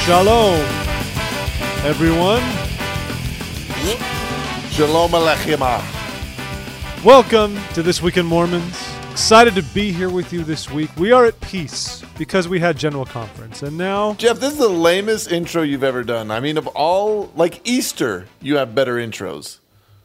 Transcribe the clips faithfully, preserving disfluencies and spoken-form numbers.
Shalom, everyone. Shalom Aleichem. Welcome to This Week in Mormons. Excited to be here with you this week. We are at peace because we had General Conference, and now... Jeff, this is the lamest intro you've ever done. I mean, of all, like Easter, you have better intros.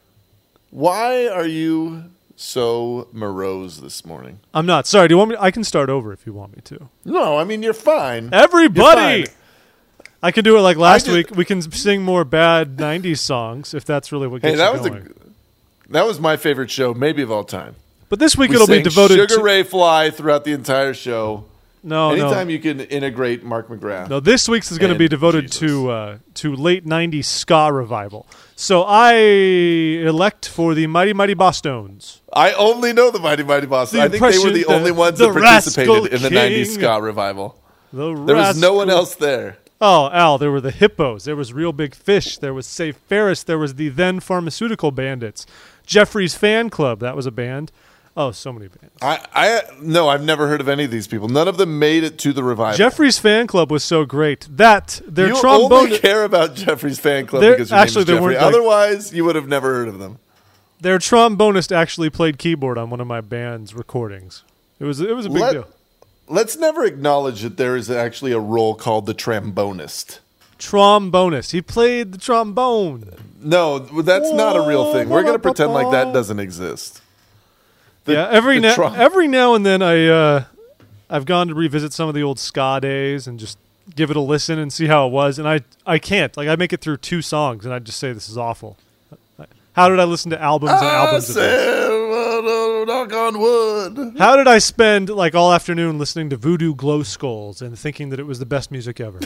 Why are you so morose this morning? I'm not. Sorry, do you want me? I can start over if you want me to. No, I mean, you're fine. Everybody! You're fine. I can do it like last just, week. We can sing more bad nineties songs if that's really what gets hey, that you was going. A, that was my favorite show, maybe of all time. But this week we it'll be sang devoted Sugar to... Ray Fly throughout the entire show. No, Anytime no. you can integrate Mark McGrath. No, this week's is going to And be devoted Jesus. to uh, to late nineties ska revival. So I elect for the Mighty Mighty Bosstones. I only know the Mighty Mighty Boss. The I think they were the impression only that ones the that participated Rascal in the King- nineties ska revival. The There was no one Rascal- else there. Oh, Al, there were the Hippos. There was Real Big Fish. There was Safe Ferris. There was the then Pharmaceutical Bandits. Jeffrey's Fan Club. That was a band. Oh, so many bands. I, I no, I've never heard of any of these people. None of them made it to the revival. Jeffrey's Fan Club was so great that their you trombone... only care about Jeffrey's Fan Club They're- because your actually, they name is Jeffrey. weren't like- Otherwise, you would have never heard of them. Their trombonist actually played keyboard on one of my band's recordings. It was it was a big Let- deal. Let's never acknowledge that there is actually a role called the trombonist. Trombonist. He played the trombone. No, that's not a real thing. We're going to pretend like that doesn't exist. The- yeah, every the now trom- every now and then I uh, I've gone to revisit some of the old ska days and just give it a listen and see how it was, and I I can't. Like I make it through two songs and I just say this is awful. How did I listen to albums and I albums of this? said, well, knock on wood. How did I spend like all afternoon listening to Voodoo Glow Skulls and thinking that it was the best music ever?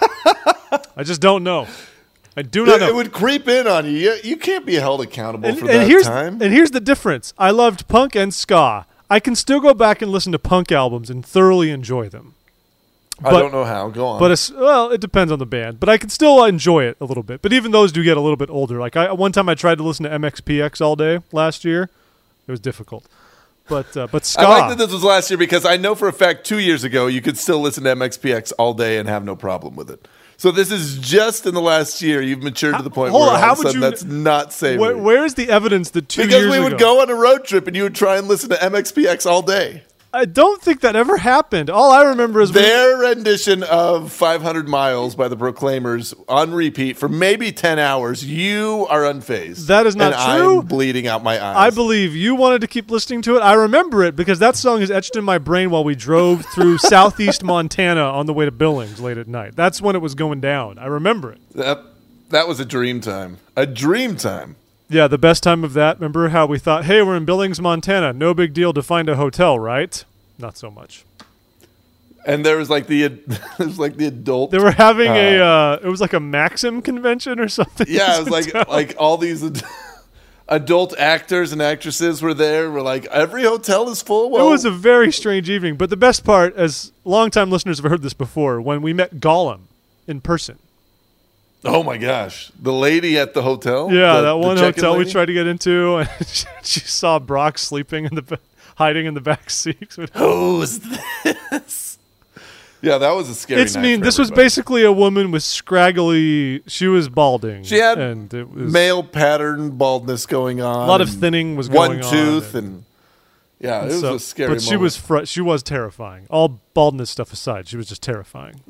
I just don't know. I do not It, know. it would creep in on you. You, you can't be held accountable and, for and that here's, time. And here's the difference. I loved punk and ska. I can still go back and listen to punk albums and thoroughly enjoy them. I but- don't know how. Go on. But it's, well, it depends on the band. But I can still enjoy it a little bit. But even those do get a little bit older. Like I, one time I tried to listen to M X P X all day last year. It was difficult. But uh, but ska. I like that this was last year because I know for a fact two years ago you could still listen to M X P X all day and have no problem with it. So this is just in the last year you've matured to the point Hold where on, all how of a would sudden you- that's not savory. Where, where is the evidence that two because years we ago? would go on a road trip and you would try and listen to M X P X all day. I don't think that ever happened. All I remember is we- Their rendition of five hundred miles by the Proclaimers on repeat for maybe ten hours. You are unfazed. That is not and true. I'm bleeding out my eyes. I believe you wanted to keep listening to it. I remember it because that song is etched in my brain while we drove through southeast Montana on the way to Billings late at night. That's when it was going down. I remember it. that, that was a dream time. A dream time. Yeah, the best time of that. Remember how we thought, hey, we're in Billings, Montana. No big deal to find a hotel, right? Not so much. And there was like the it was like the adult. They were having Uh, a, uh, it was like a Maxim convention or something. yeah, it was like Hotel. like all these ad- adult actors and actresses were there. We're like every hotel is full. Well, It was a very strange evening. But the best part, as longtime listeners have heard this before, when we met Gollum in person. oh my gosh, the lady at the hotel. Yeah, The- that the one check-in hotel we lady? tried to get into, and she saw Brock sleeping in the ba- hiding in the back seat. Who's this? Yeah, that was a scary. It's night mean. for This was everybody. basically a woman with scraggly. She was balding. She had and it was male pattern baldness going on. a lot of and thinning was one going on. tooth and, yeah, it was so- a scary. But she moment. was fr- she was terrifying. All baldness stuff aside, she was just terrifying.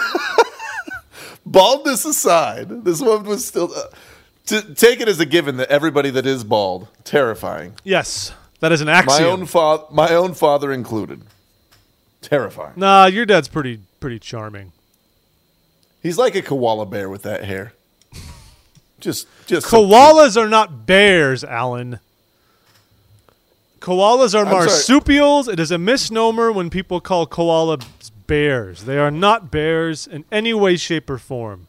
Baldness aside, this woman was still. Uh, to take it as a given that everybody that is bald, terrifying. Yes, that is an My axiom. own father, my own father included, terrifying. Nah, your dad's pretty pretty charming. He's like a koala bear with that hair. Just, just so Koalas are not bears, Alan. Koalas are I'm sorry. marsupials. It is a misnomer when people call koalas bears. They are not bears in any way, shape, or form.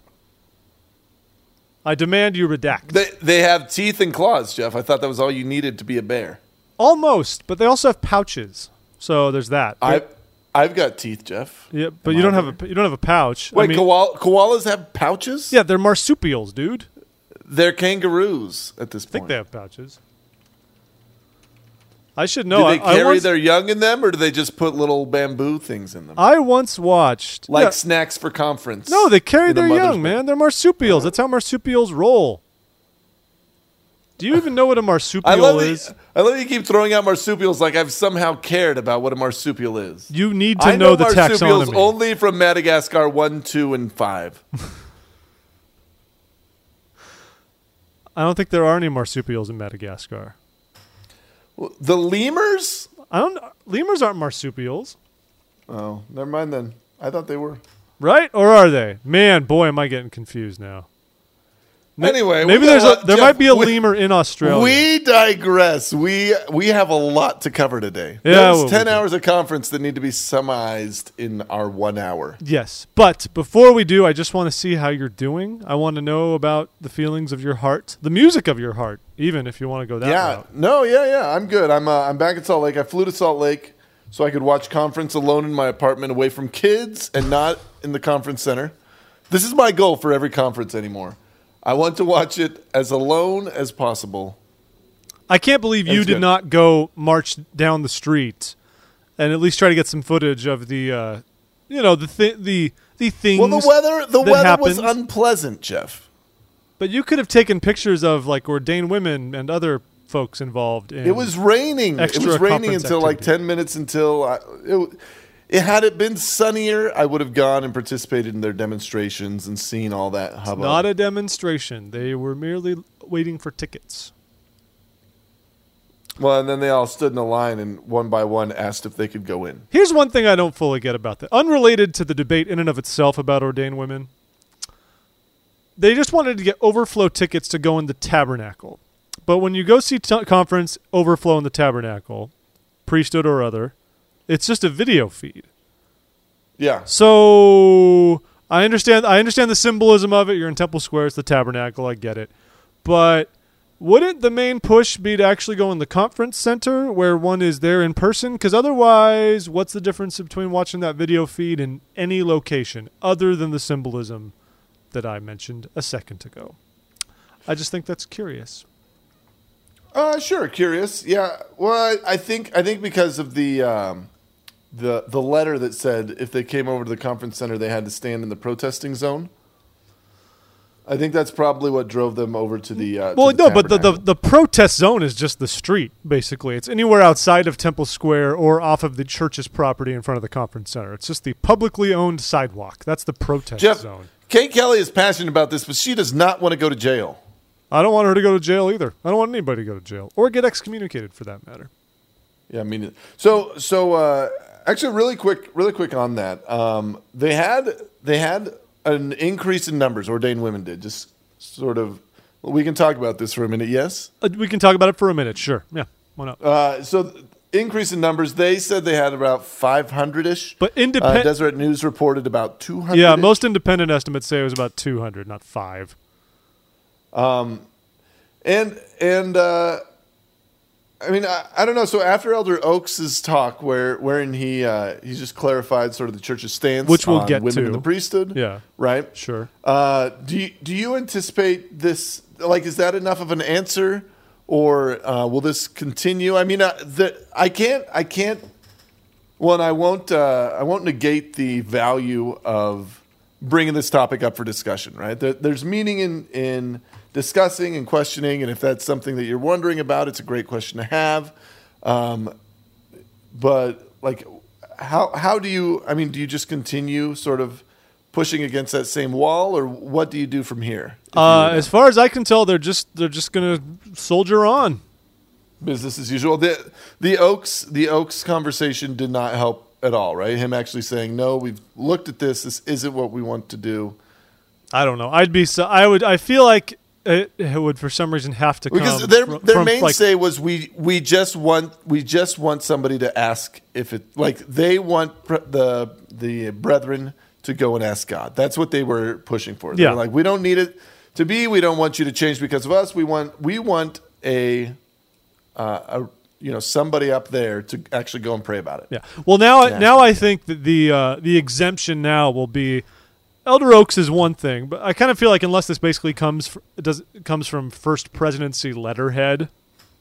I demand you redact. They they have teeth and claws, Jeff. I thought that was all you needed to be a bear. Almost, but they also have pouches. So there's that. I I've got teeth, Jeff. yeah, but Am you I don't a have a you don't have a pouch. Wait, I mean, koala, koalas have pouches? yeah, they're marsupials, dude. They're kangaroos at this I think point. they have pouches. I should know. do they I, carry I once, their young in them, or do they just put little bamboo things in them? I once watched like yeah. snacks for conference. No, they carry in a their mother's young, man. They're marsupials. That's how marsupials roll. Do you even know what a marsupial I love is? that, I love that you keep throwing out marsupials like I've somehow cared about what a marsupial is. You need to I know, know the marsupials taxonomy. only from Madagascar one, two, and five. I don't think there are any marsupials in Madagascar. The lemurs? I don't. Lemurs aren't marsupials, Oh, never mind then. I thought they were. right? Or are they? Man, boy, am I getting confused now. Ma- Anyway, maybe we there's got a there Jeff, might be a we- lemur in Australia. We digress. We we have a lot to cover today. Yeah, There's well, we ten do. hours of conference that need to be summarized in our one hour. Yes, but before we do, I just want to see how you're doing. I want to know about the feelings of your heart, the music of your heart, even if you want to go that yeah, route. no, yeah, yeah. I'm good. I'm uh, I'm back at Salt Lake. I flew to Salt Lake so I could watch conference alone in my apartment, away from kids, and not in the conference center. This is my goal for every conference anymore. I want to watch it as alone as possible. I can't believe you That's did good. not go march down the street and at least try to get some footage of the, uh, you know, the thi- the the things. Well, the weather the that weather was happened. unpleasant, Jeff. But you could have taken pictures of like ordained women and other folks involved in. It was raining. It Extra was raining conference until like activity. ten minutes until I, it, it had it been sunnier, I would have gone and participated in their demonstrations and seen all that hubbub. not a demonstration. They were merely waiting for tickets. Well, and then they all stood in a line and one by one asked if they could go in. Here's one thing I don't fully get about that. Unrelated to the debate in and of itself about ordained women. They just wanted to get overflow tickets to go in the tabernacle. But when you go see t- conference overflow in the tabernacle, priesthood or other, it's just a video feed. Yeah. So I understand I understand the symbolism of it. You're in Temple Square, it's the tabernacle, I get it. But wouldn't the main push be to actually go in the conference center where one is there in person? Because otherwise, what's the difference between watching that video feed in any location other than the symbolism that I mentioned a second ago? I just think that's curious. Uh, sure. Curious. Yeah. Well, I, I think I think because of the um, the the letter that said if they came over to the conference center, they had to stand in the protesting zone. I think that's probably what drove them over to the. Uh, Well, to the no, but the, the tabernacle. the protest zone is just the street, basically. It's anywhere outside of Temple Square or off of the church's property in front of the conference center. It's just the publicly owned sidewalk. That's the protest Jeff, zone. Kate Kelly is passionate about this, but she does not want to go to jail. I don't want her to go to jail either. I don't want anybody to go to jail or get excommunicated for that matter. Yeah, I mean, so so uh, actually, really quick, really quick on that. Um, they had they had an increase in numbers. Ordained women did just sort of. Well, we can talk about this for a minute. Yes. Uh, we can talk about it for a minute. Sure. Yeah. Why not? Uh, so th- increase in numbers. They said they had about five hundred ish. But uh, independent. Deseret News reported about two hundred. yeah, most independent estimates say it was about two hundred, not five. And and uh, I mean I, I don't know. So after Elder Oaks' talk, where wherein he uh, he just clarified sort of the church's stance, Which we'll on get women to. in the priesthood. Yeah. Right. Sure. Uh, do you, do you anticipate this? Like, is that enough of an answer, or uh, will this continue? I mean, uh, the, I can't. I can't. Well, and I won't. Uh, I won't negate the value of bringing this topic up for discussion. Right? There, there's meaning in in discussing and questioning, and if that's something that you're wondering about, it's a great question to have. Um, but like, how how do you? I mean, do you just continue sort of pushing against that same wall, or what do you do from here? If you Uh, were to- as far as I can tell, they're just they're just gonna soldier on. business as usual. The the Oaks the Oaks conversation did not help at all, right? Him actually saying, "No, we've looked at this. This isn't what we want to do." I don't know. I'd be so. I would. I feel like it, it would for some reason have to come Because their fr- their from, like, mainstay was we we just want we just want somebody to ask if it like they want pr- the the brethren to go and ask God. That's what they were pushing for. They Yeah. were like, we don't need it to be. We don't want you to change because of us. We want we want a uh, a you know somebody up there to actually go and pray about it. Yeah. Well, now Yeah. now I think that the uh, the exemption now will be Elder Oaks is one thing, but I kind of feel like unless this basically comes fr- it does it comes from First Presidency letterhead,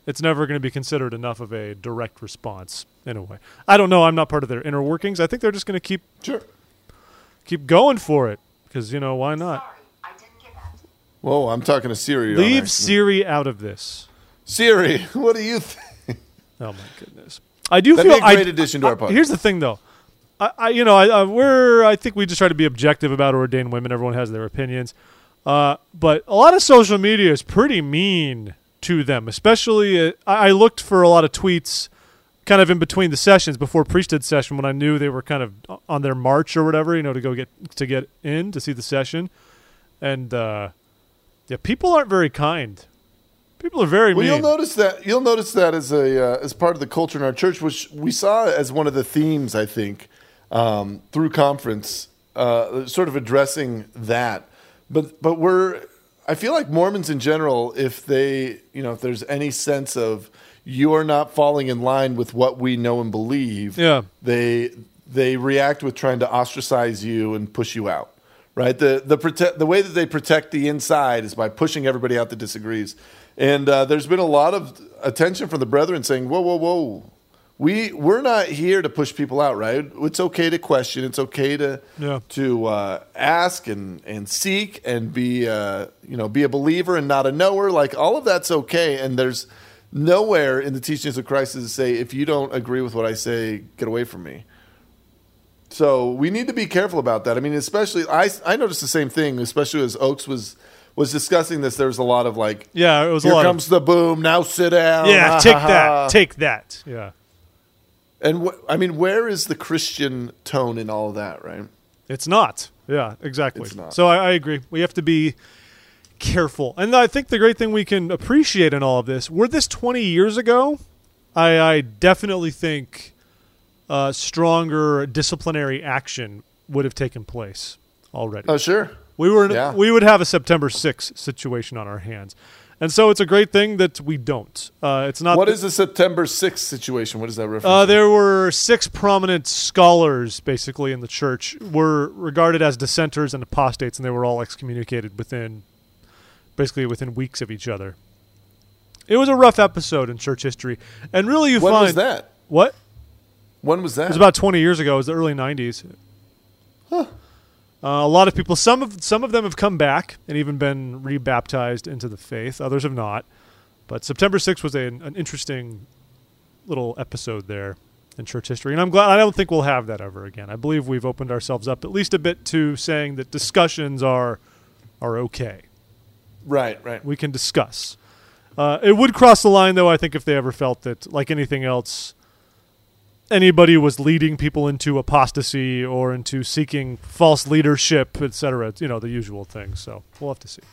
it's never going to be considered enough of a direct response in a way. I don't know. I'm not part of their inner workings. I think they're just going to keep Sure. keep going for it because, you know, why not? Sorry, I didn't get that. Whoa, I'm talking to Siri. on Leave accident. Siri out of this. Siri, what do you think? Oh, my goodness. I do That'd feel be a great I, addition to our I- podcast. Here's the thing, though. I, I you know, I, I we're I think we just try to be objective about ordained women. Everyone has their opinions, uh, but a lot of social media is pretty mean to them. Especially, uh, I, I looked for a lot of tweets, kind of in between the sessions before priesthood session, when I knew they were kind of on their march or whatever, you know, to go get to get in to see the session, and uh, yeah, people aren't very kind. People are very Well, mean. you'll notice that you'll notice that as a uh, as part of the culture in our church, which we saw as one of the themes, I think, um, through conference, uh, sort of addressing that. But but we're I feel like Mormons in general, if they you know if there's any sense of you are not falling in line with what we know and believe, Yeah. they they react with trying to ostracize you and push you out. Right, the the protect the way that they protect the inside is by pushing everybody out that disagrees. And uh, there's been a lot of attention from the brethren saying, "Whoa, whoa, whoa, we we're not here to push people out, right? It's okay to question. It's okay to Yeah. to uh, ask and and seek and be uh, you know be a believer and not a knower. Like all of that's okay. And there's nowhere in the teachings of Christ to say, if you don't agree with what I say, get away from me." So we need to be careful about that. I mean, especially I I noticed the same thing, especially as Oaks was. was discussing this, there was a lot of like, Yeah, it was a here lot comes of, the boom, now sit down. yeah, ha, take ha, that, ha. take that. Yeah. And wh- I mean, where is the Christian tone in all of that, right? It's not. Yeah, exactly. It's not. So I, I agree. We have to be careful. And I think the great thing we can appreciate in all of this, were this twenty years ago, I, I definitely think uh, stronger disciplinary action would have taken place already. Oh, sure. We were Yeah. we would have a September sixth situation on our hands. And so it's a great thing that we don't. Uh, it's not What that- is the September sixth situation? What is that reference? Uh, to? there were six prominent scholars, basically, in the church, were regarded as dissenters and apostates, and they were all excommunicated within, basically, within weeks of each other. It was a rough episode in church history, and really, you When find was that? what When was that? it was about twenty years ago. It was the early nineties. Huh. Uh, a lot of people, some of some of them have come back and even been rebaptized into the faith. Others have not. But September sixth was a, an interesting little episode there in church history, and I'm glad. I don't think we'll have that ever again. I believe we've opened ourselves up at least a bit to saying that discussions are are okay. Right, right. We can discuss. Uh, it would cross the line, though, I think, if they ever felt that, like anything else, anybody was leading people into apostasy or into seeking false leadership, et cetera. You know, the usual things. So we'll have to see.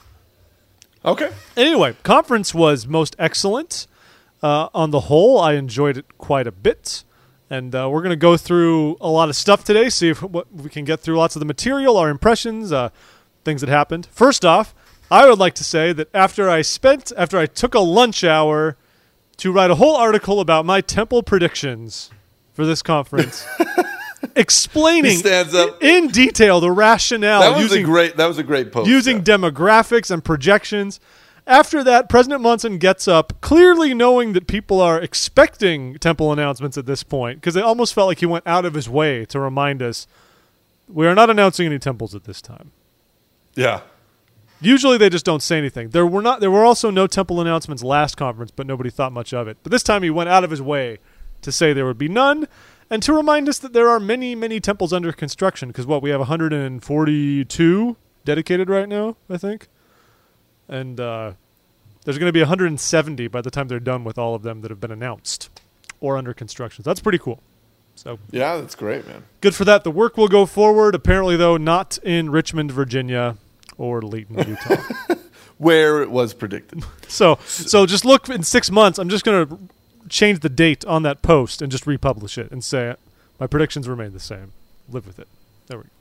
Okay. Anyway, conference was most excellent. Uh, on the whole, I enjoyed it quite a bit. And uh, we're going to go through a lot of stuff today, see if what we can get through lots of the material, our impressions, uh, things that happened. First off, I would like to say that after I spent, after I took a lunch hour to write a whole article about my temple predictions for this conference, explaining He stands up. in detail the rationale That was using a great. That was a great post. using yeah. demographics and projections. After that, President Munson gets up, clearly knowing that people are expecting temple announcements at this point, because it almost felt like he went out of his way to remind us, we are not announcing any temples at this time. Yeah. Usually they just don't say anything. There were not. There were also no temple announcements last conference, but nobody thought much of it. But this time he went out of his way to say there would be none, and to remind us that there are many, many temples under construction, because what, we have one hundred forty-two dedicated right now, I think? And uh, there's going to be one hundred seventy by the time they're done with all of them that have been announced or under construction. So that's pretty cool. So Yeah, that's great, man. good for that. The work will go forward. Apparently, though, not in Richmond, Virginia, or Layton, Utah. Where it was predicted. so, so just look in six months. I'm just going to change the date on that post and just republish it and say my predictions remain the same. Live with it. There we go.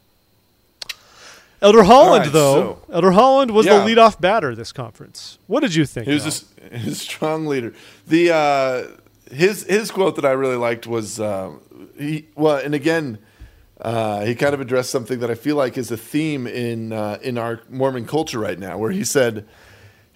Elder Holland, right, though, so- Elder Holland was Yeah. the leadoff batter this conference. What did you think? He was Al? just he was a strong leader. The uh, his his quote that I really liked was uh, he well, and again, uh, he kind of addressed something that I feel like is a theme in uh, in our Mormon culture right now, where he said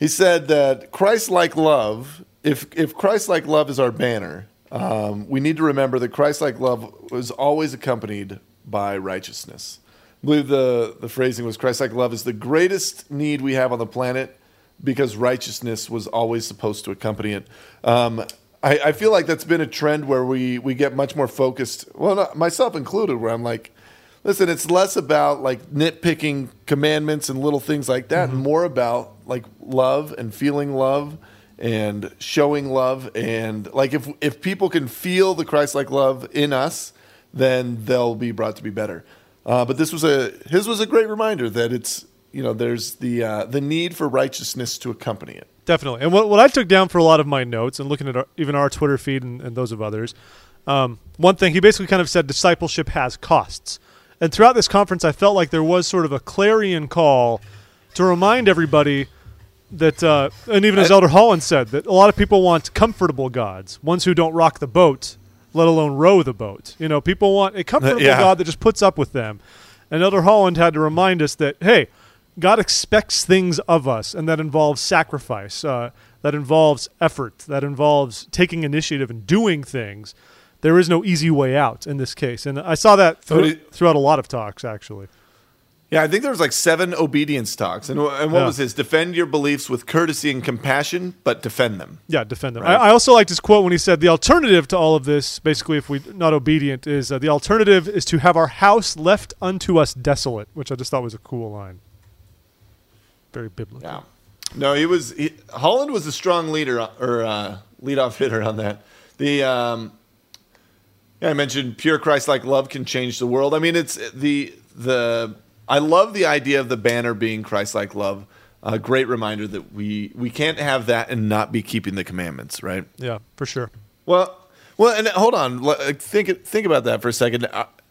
he said that Christ-like love, if if Christ-like love is our banner, um, we need to remember that Christ-like love was always accompanied by righteousness. I believe the, the phrasing was Christ-like love is the greatest need we have on the planet because righteousness was always supposed to accompany it. Um, I, I feel like that's been a trend where we, we get much more focused, well, not, myself included, where I'm like, listen, it's less about like nitpicking commandments and little things like that, mm-hmm. and more about like love and feeling love and showing love. And like if if people can feel the Christ-like love in us, then they'll be brought to be better. Uh, but this was a his was a great reminder that it's, you know, there's the uh, the need for righteousness to accompany it. Definitely. And what what I took down for a lot of my notes and looking at our, even our Twitter feed and, and those of others, um, one thing he basically kind of said discipleship has costs. And throughout this conference, I felt like there was sort of a clarion call to remind everybody that, uh, and even as Elder Holland said, that a lot of people want comfortable gods, ones who don't rock the boat, let alone row the boat. You know, people want a comfortable yeah. God that just puts up with them. And Elder Holland had to remind us that, hey, God expects things of us, and that involves sacrifice, uh, that involves effort, that involves taking initiative and doing things. There is no easy way out in this case. And I saw that through, throughout a lot of talks, actually. Yeah, I think there was like seven obedience talks. And, and what yeah. was his? Defend your beliefs with courtesy and compassion, but defend them. Yeah, defend them. Right? I, I also liked his quote when he said the alternative to all of this, basically if we're not obedient, is uh, the alternative is to have our house left unto us desolate, which I just thought was a cool line. Very biblical. Yeah. No, he was he, Holland was a strong leader or uh, leadoff hitter on that. The um, yeah, I mentioned pure Christ-like love can change the world. I mean, it's the the I love the idea of the banner being Christ-like love. A great reminder that we we can't have that and not be keeping the commandments, right? Yeah, for sure. Well, well, and hold on, think think about that for a second.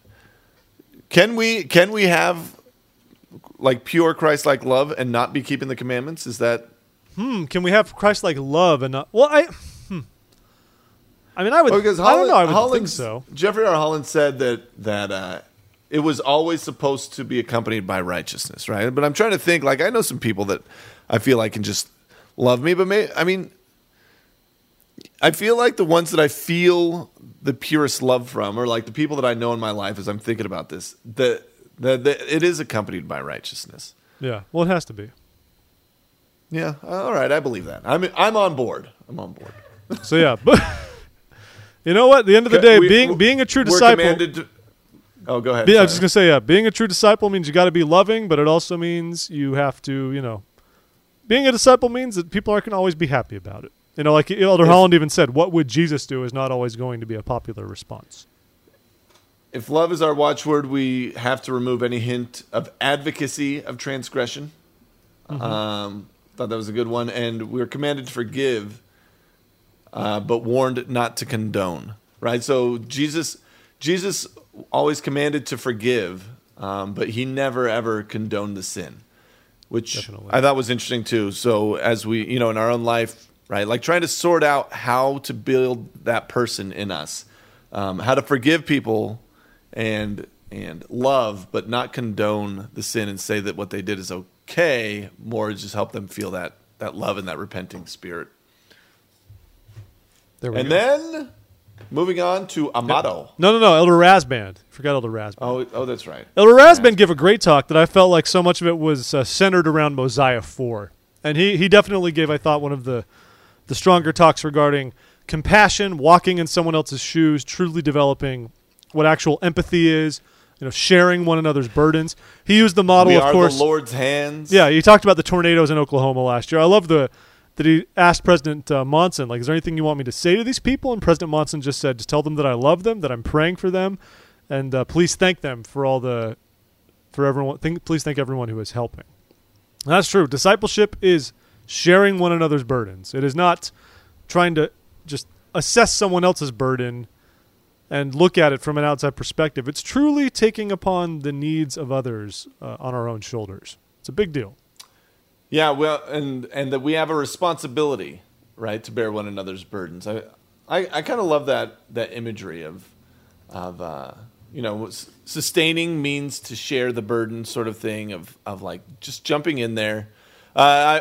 Can we can we have like pure Christ-like love and not be keeping the commandments? Is that? Hmm. Can we have Christ-like love and not? Well, I. Hmm. I mean, I would. Well, because Holland, I don't know. I would Holland, think so. Jeffrey R. Holland said that that uh, it was always supposed to be accompanied by righteousness, right? But I'm trying to think. Like, I know some people that I feel like can just love me, but may, I mean, I feel like the ones that I feel the purest love from, or like the people that I know in my life, as I'm thinking about this, that that it is accompanied by righteousness. Yeah. Well, it has to be. Yeah. All right. I believe that. I'm I'm on board. I'm on board. So yeah, but you know what? At the end of the day, we, being being a true disciple. We're commanded to, oh, go ahead. Be, I was just gonna say, yeah, being a true disciple means you got to be loving, but it also means you have to, you know, being a disciple means that people aren't going to always be happy about it. You know, like Elder if, Holland even said, "What would Jesus do?" is not always going to be a popular response. If love is our watchword, we have to remove any hint of advocacy of transgression. Mm-hmm. Um, thought that was a good one, and we're commanded to forgive. Uh, but warned not to condone, right? So Jesus, Jesus always commanded to forgive, um, but he never ever condoned the sin, which Definitely. I thought was interesting too. So as we, you know, in our own life, right, like trying to sort out how to build that person in us, um, how to forgive people and and love, but not condone the sin and say that what they did is okay. More just help them feel that that love and that repenting spirit. There we and go. then, moving on to Amado. No, no, no. Elder Rasband. Forgot Elder Rasband. Oh, oh, that's right. Elder Rasband gave a great talk that I felt like so much of it was uh, centered around Mosiah four. And he, he definitely gave, I thought, one of the, the stronger talks regarding compassion, walking in someone else's shoes, truly developing what actual empathy is, you know, sharing one another's burdens. He used the model, we of are course. the Lord's hands. Yeah, he talked about the tornadoes in Oklahoma last year. I love the... that he asked President uh, Monson, like, is there anything you want me to say to these people? And President Monson just said, just tell them that I love them, that I'm praying for them, and uh, please thank them for all the, for everyone, think, please thank everyone who is helping. And that's true. Discipleship is sharing one another's burdens. It is not trying to just assess someone else's burden and look at it from an outside perspective. It's truly taking upon the needs of others uh, on our own shoulders. It's a big deal. Yeah, well, and and that we have a responsibility, right, to bear one another's burdens. I I, I kind of love that that imagery of of uh, you know, sustaining means to share the burden, sort of thing of of like just jumping in there. Uh, I, I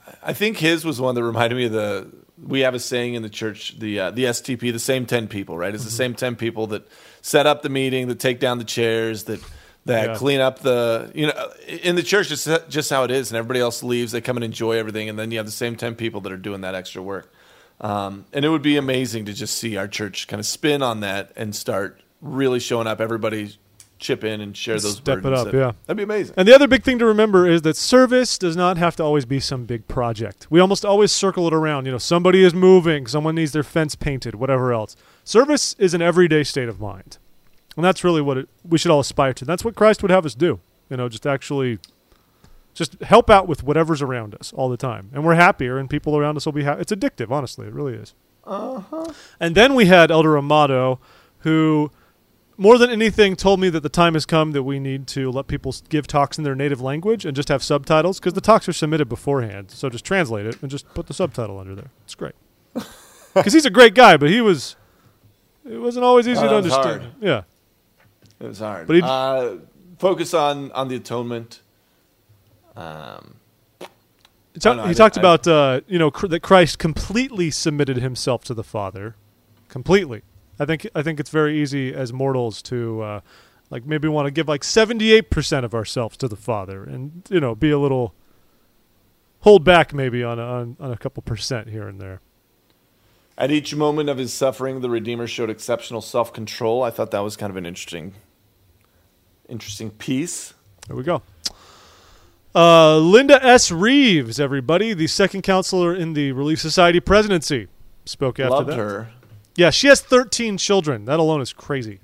I think his was one that reminded me of the. We have a saying in the church, the uh, the S T P, the same ten people, right? It's mm-hmm. the same ten people that set up the meeting, that take down the chairs, that that yeah. clean up the. You know, in the church, it's just how it is, and everybody else leaves. They come and enjoy everything, and then you have the same ten people that are doing that extra work. Um, and it would be amazing to just see our church kind of spin on that and start really showing up. Everybody chip in and share those Step burdens. it up, that, yeah. That'd be amazing. And the other big thing to remember is that service does not have to always be some big project. We almost always circle it around. You know, somebody is moving, someone needs their fence painted, whatever else. Service is an everyday state of mind. And that's really what it, we should all aspire to. That's what Christ would have us do. You know, just actually just help out with whatever's around us all the time. And we're happier, and people around us will be happy. It's addictive, honestly. It really is. Uh-huh. And then we had Elder Amato, who more than anything told me that the time has come that we need to let people give talks in their native language and just have subtitles, because the talks are submitted beforehand. So just translate it and just put the subtitle under there. It's great. Because he's a great guy, but he was, it wasn't always easy uh, to understand. Hard. Yeah. It was hard. But uh, focus on, on the atonement. Um, he, ta- know, he I, talked I, about, uh, you know, cr- that Christ completely submitted himself to the Father. Completely. I think I think it's very easy as mortals to, uh, like, maybe want to give like seventy-eight percent of ourselves to the Father and, you know, be a little, hold back maybe on a, on, on a couple percent here and there. At each moment of his suffering, the Redeemer showed exceptional self-control. I thought that was kind of an interesting, interesting piece. There we go. Uh, Linda S. Reeves, everybody, the second counselor in the Relief Society presidency, spoke after Loved that. her. Yeah, she has thirteen children. That alone is crazy.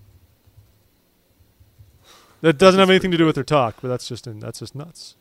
That doesn't have anything to do with her talk, but that's just in, that's just nuts.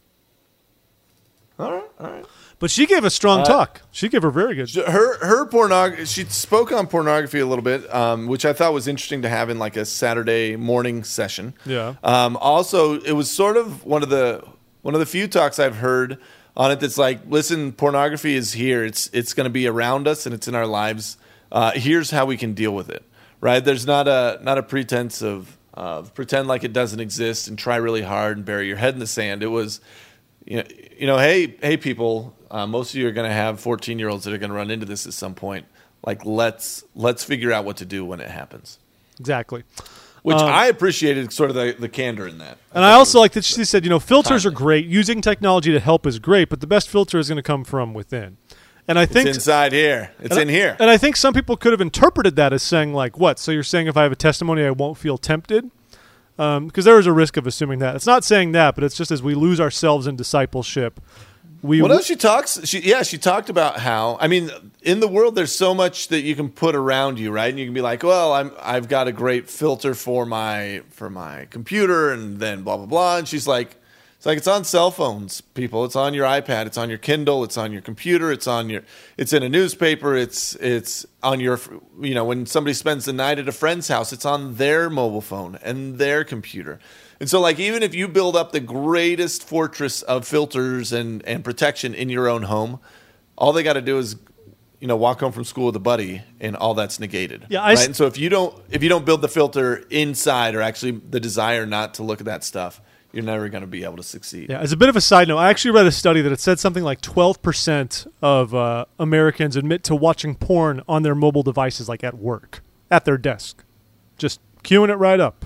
All right, all right. But she gave a strong uh, talk. She gave her very good. Her her pornog. She spoke on pornography a little bit, um, which I thought was interesting to have in like a Saturday morning session. Yeah. Um, also, it was sort of one of the one of the few talks I've heard on it that's like, listen, pornography is here. It's it's going to be around us and it's in our lives. Uh, here's how we can deal with it, right? There's not a not a pretense of uh, pretend like it doesn't exist and try really hard and bury your head in the sand. It was, you know, you know hey, hey, people, uh, most of you are going to have fourteen-year-olds that are going to run into this at some point. Like, let's let's figure out what to do when it happens. Exactly. Which um, I appreciated sort of the, the candor in that. And I, I also like that she said, you know, filters timely. are great. Using technology to help is great, but the best filter is going to come from within. And I think it's inside here. It's in I, here. And I think some people could have interpreted that as saying, like, what? So you're saying if I have a testimony, I won't feel tempted? Because um, there is a risk of assuming that. It's not saying that, but it's just as we lose ourselves in discipleship. We well, no, she talks. She, yeah, she talked about how. I mean, in the world, there's so much that you can put around you, right? And you can be like, well, I'm, I've got a great filter for my for my computer, and then blah blah blah. And she's like. It's like it's on cell phones, people. It's on your iPad. It's on your Kindle. It's on your computer. It's on your. It's in a newspaper. It's it's on your. You know, when somebody spends the night at a friend's house, it's on their mobile phone and their computer. And so, like, even if you build up the greatest fortress of filters and and protection in your own home, all they got to do is, you know, walk home from school with a buddy, and all that's negated. Yeah, I right. s- And so if you don't if you don't build the filter inside, or actually the desire not to look at that stuff, you're never going to be able to succeed. Yeah, as a bit of a side note, I actually read a study that it said something like twelve percent of uh, Americans admit to watching porn on their mobile devices, like at work, at their desk. Just queuing it right up.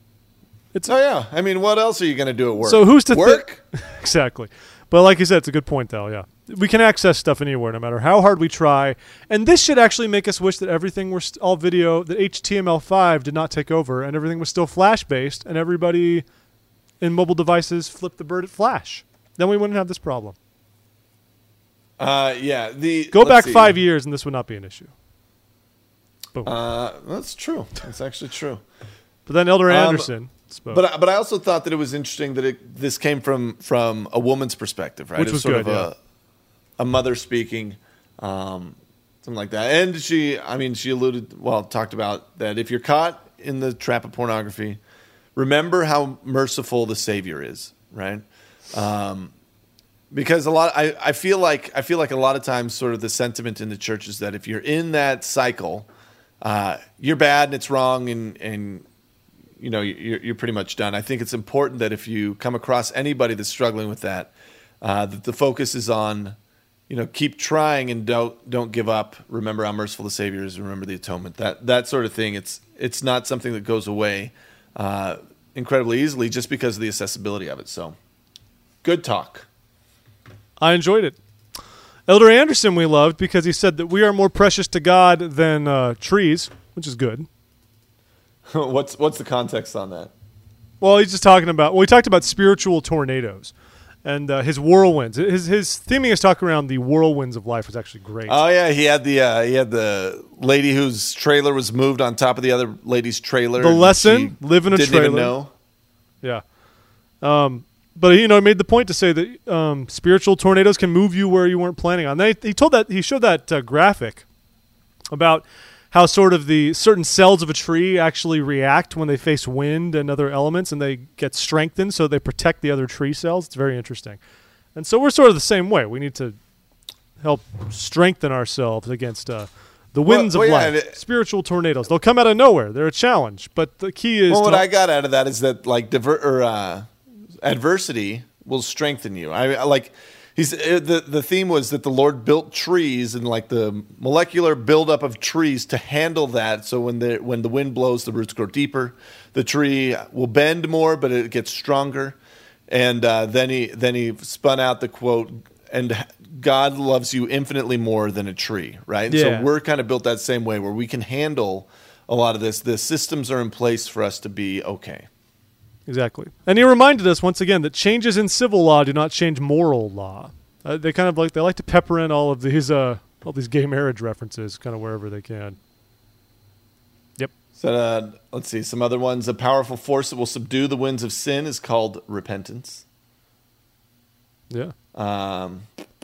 It's Oh, yeah. I mean, what else are you going to do at work? So who's to work? Thi- exactly. But like you said, it's a good point, though, yeah. We can access stuff anywhere, no matter how hard we try. And this should actually make us wish that everything were st- all video, that H T M L five did not take over, and everything was still Flash-based, and everybody in mobile devices flip the bird at Flash. Then we wouldn't have this problem. Uh, yeah. The Go let's back see. five years, and this would not be an issue. Boom. Uh, that's true. That's actually true. But then Elder Um, Anderson spoke. But I- but I also thought that it was interesting that it, this came from from a woman's perspective, right? Which it was sort good, of a, a mother speaking, um, something like that. And she, I mean, she alluded, well, talked about that if you're caught in the trap of pornography, remember how merciful the Savior is, right? Um, because a lot, I, I feel like I feel like a lot of times, sort of the sentiment in the church is that if you're in that cycle, uh, you're bad and it's wrong, and and you know you're, you're pretty much done. I think it's important that if you come across anybody that's struggling with that, uh, that the focus is on you know, keep trying and don't don't give up. Remember how merciful the Savior is. Remember the atonement. That that sort of thing. It's it's not something that goes away uh, incredibly easily just because of the accessibility of it. So, good talk. I enjoyed it. Elder Anderson we loved because he said that we are more precious to God than uh, trees, which is good. what's what's the context on that? Well, he's just talking about. Well, he talked about spiritual tornadoes. And uh, his whirlwinds, his his theming his talk around the whirlwinds of life was actually great. Oh yeah, he had the uh, he had the lady whose trailer was moved on top of the other lady's trailer. The lesson: live in a didn't trailer. Even know. Yeah, um, but you know, he made the point to say that um, spiritual tornadoes can move you where you weren't planning on. They, he told that he showed that uh, graphic about how sort of the certain cells of a tree actually react when they face wind and other elements, and they get strengthened so they protect the other tree cells. It's very interesting. And so we're sort of the same way. We need to help strengthen ourselves against uh, the winds well, well, of yeah, life, it, spiritual tornadoes. They'll come out of nowhere. They're a challenge. But the key is... Well, what to, I got out of that is that like diver- or, uh, adversity will strengthen you. I, I like... He's, the the theme was that the Lord built trees and like the molecular buildup of trees to handle that. So when the when the wind blows, the roots grow deeper. The tree will bend more, but it gets stronger. And uh, then he then he spun out the quote, "And God loves you infinitely more than a tree." Right. Yeah. So we're kind of built that same way, where we can handle a lot of this. The systems are in place for us to be okay. Exactly. And he reminded us once again that changes in civil law do not change moral law. Uh, they kind of like they like to pepper in all of these uh, all these gay marriage references kind of wherever they can. Yep. So uh, let's see some other ones. A powerful force that will subdue the winds of sin is called repentance. Yeah. Um,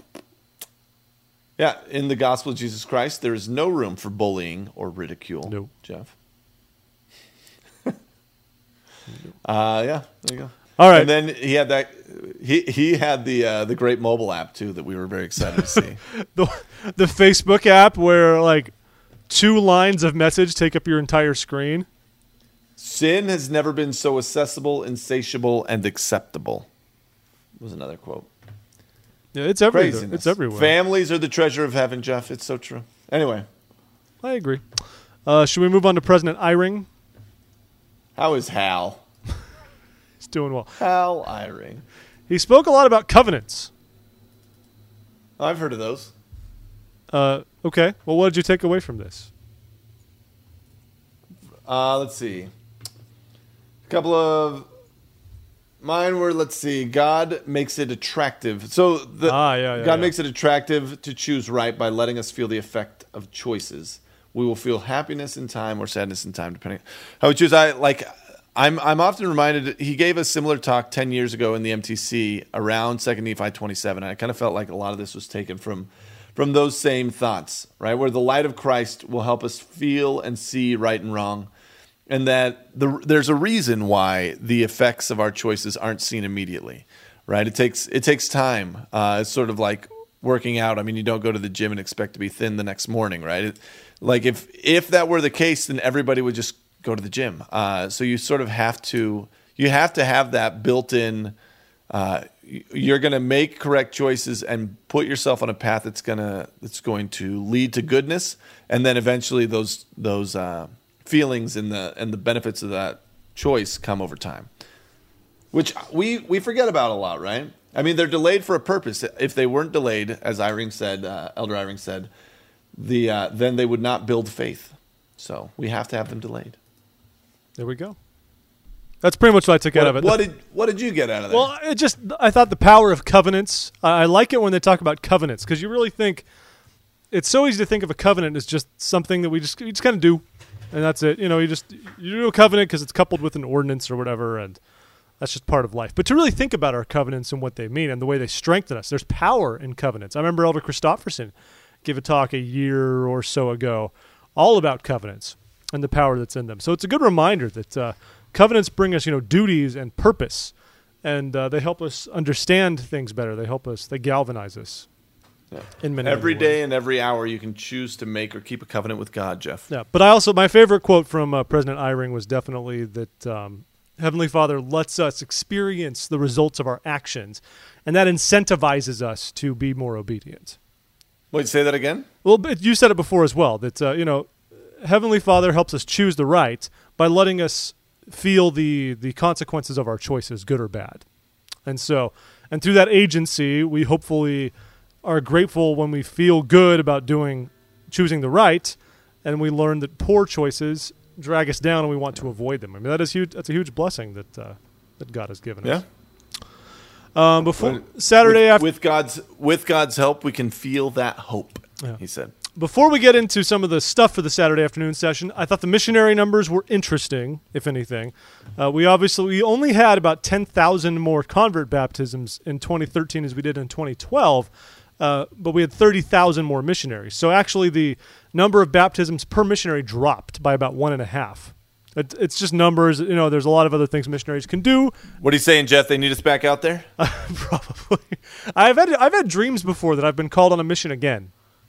yeah. In the gospel of Jesus Christ, there is no room for bullying or ridicule. No. Jeff. Uh, yeah, there you go. All right. And then he had that. He he had the uh, the great mobile app too that we were very excited to see. the the Facebook app where like two lines of message take up your entire screen. Sin has never been so accessible, insatiable, and acceptable. Was another quote. Yeah, it's everywhere. Craziness. It's everywhere. Families are the treasure of heaven, Jeff. It's so true. Anyway, I agree. Uh, should we move on to President Eyring? how is Hal? He's doing well. Hal Eyring. He spoke a lot about covenants. Oh, I've heard of those. Uh, okay. Well, what did you take away from this? Uh, let's see. A couple of mine were, let's see, God makes it attractive. So the, Ah, yeah, yeah, God yeah. makes it attractive to choose right by letting us feel the effect of choices. We will feel happiness in time or sadness in time, depending on how we choose. I like. I'm I'm often reminded. He gave a similar talk ten years ago in the M T C around Second Nephi twenty-seven. I kind of felt like a lot of this was taken from from those same thoughts, right? Where the light of Christ will help us feel and see right and wrong, and that the, there's a reason why the effects of our choices aren't seen immediately, right? It takes it takes time. Uh, it's sort of like working out. I mean, you don't go to the gym and expect to be thin the next morning, right? It, like if if that were the case, then everybody would just go to the gym. Uh, so you sort of have to you have to have that built-in. Uh, you're going to make correct choices and put yourself on a path that's gonna that's going to lead to goodness, and then eventually those those uh, feelings and the and the benefits of that choice come over time, which we we forget about a lot, right? I mean, they're delayed for a purpose. If they weren't delayed, as Eyring said, uh, Elder Eyring said, the uh, then they would not build faith. So we have to have them delayed. There we go. That's pretty much what I took What, out of it. what The- did what did you get out of that? Well, it just I thought the power of covenants. I, I like it when they talk about covenants because you really think it's so easy to think of a covenant as just something that we just you just kind of do, and that's it. You know, you just you do a covenant because it's coupled with an ordinance or whatever, and that's just part of life. But to really think about our covenants and what they mean and the way they strengthen us, there's power in covenants. I remember Elder Christofferson gave a talk a year or so ago all about covenants and the power that's in them. So it's a good reminder that uh, covenants bring us, you know, duties and purpose, and uh, they help us understand things better. They help us. They galvanize us. Yeah. In many every many day ways. and every hour, you can choose to make or keep a covenant with God, Jeff. Yeah, but I also my favorite quote from uh, President Eyring was definitely that um, Heavenly Father lets us experience the results of our actions, and that incentivizes us to be more obedient. Wait, say that again? Well, but you said it before as well, that, uh, you know, Heavenly Father helps us choose the right by letting us feel the, the consequences of our choices, good or bad. And so, and through that agency, we hopefully are grateful when we feel good about doing, choosing the right, and we learn that poor choices drag us down and we want to avoid them. I mean, that is huge. That's a huge blessing that uh, that God has given Yeah. us. Um, before But Saturday with, after, with God's with God's help, we can feel that hope. Yeah. He said. Before we get into some of the stuff for the Saturday afternoon session, I thought the missionary numbers were interesting, if anything. Uh, we obviously we only had about ten thousand more convert baptisms in twenty thirteen as we did in twenty twelve, uh, but we had thirty thousand more missionaries. So actually the number of baptisms per missionary dropped by about one and a half. It, it's just numbers. You know, there's a lot of other things missionaries can do. What are you saying, Jeff? They need us back out there? Probably. I've had I've had dreams before that I've been called on a mission again.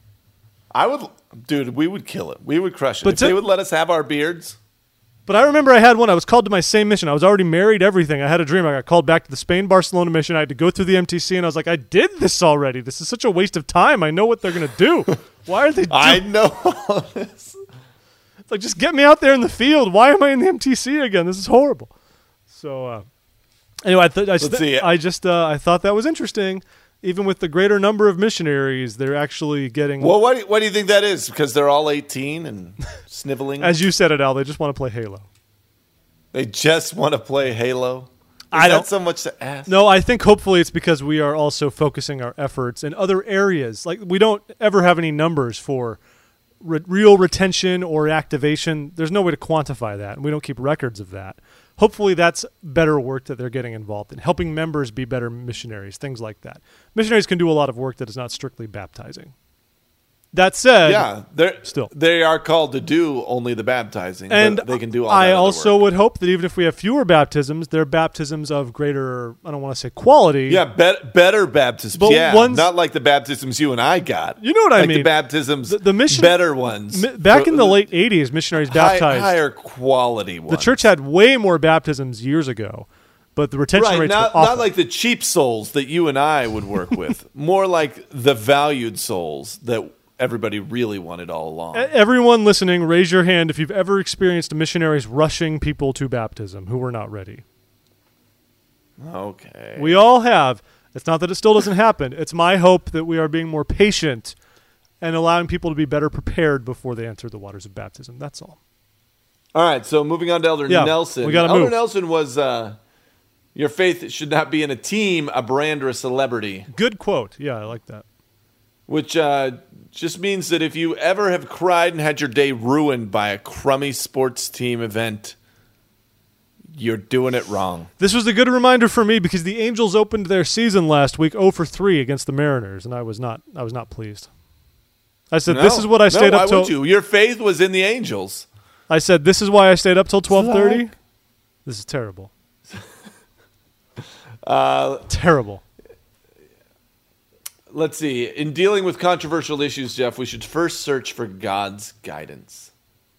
I would, dude. We would kill it. We would crush it. But if to- they would let us have our beards. But I remember I had one. I was called to my same mission. I was already married, everything. I had a dream. I got called back to the Spain-Barcelona mission. I had to go through the M T C, and I was like, I did this already. This is such a waste of time. I know what they're going to do. Why are they doing I know all this. It's like, just get me out there in the field. Why am I in the M T C again? This is horrible. So, uh, anyway, I, th- I, Let's st- see it. I just uh, I thought that was interesting. Even with the greater number of missionaries, they're actually getting, Well, what do, you, what do you think that is? Because they're all eighteen and sniveling. as you said it, Al, they just want to play Halo. They just want to play Halo. Is I that don't- so much to ask? No, I think hopefully it's because we are also focusing our efforts in other areas. Like, we don't ever have any numbers for re- real retention or activation. There's no way to quantify that, and we don't keep records of that. Hopefully that's better work that they're getting involved in, helping members be better missionaries, things like that. Missionaries can do a lot of work that is not strictly baptizing. That said, Yeah, they're Still. they are called to do only the baptizing, and but they can do all I that other also work. would hope that even if we have fewer baptisms, they're baptisms of greater, I don't want to say quality. Yeah, bet, better baptisms. But yeah, ones- not like the baptisms you and I got. You know what I like mean. the baptisms, The- the mission- better ones. Mi- Back For- in the late eighties, missionaries high- baptized. higher quality ones. The church had way more baptisms years ago, but the retention right, rates not, were awful. not like the cheap souls that you and I would work with. More like the valued souls that everybody really wanted all along. E- Everyone listening, raise your hand if you've ever experienced missionaries rushing people to baptism who were not ready. Okay. We all have. It's not that it still doesn't happen. It's my hope that we are being more patient and allowing people to be better prepared before they enter the waters of baptism. That's all. All right, so moving on to Elder Yeah, Nelson. we gotta Elder move. Nelson was, uh, your faith should not be in a team, a brand, or a celebrity, Good quote. Yeah, I like that. which uh, just means that if you ever have cried and had your day ruined by a crummy sports team event, you're doing it wrong. This was a good reminder for me because the Angels opened their season last week oh for three against the Mariners, and I was not I was not pleased. I said, this No. is what I stayed no, up why till would you? Your faith was in the Angels. I said, this is why I stayed up till twelve thirty. Zach. This is terrible. Uh, Terrible. let's see. In dealing with controversial issues, Jeff, we should first search for God's guidance.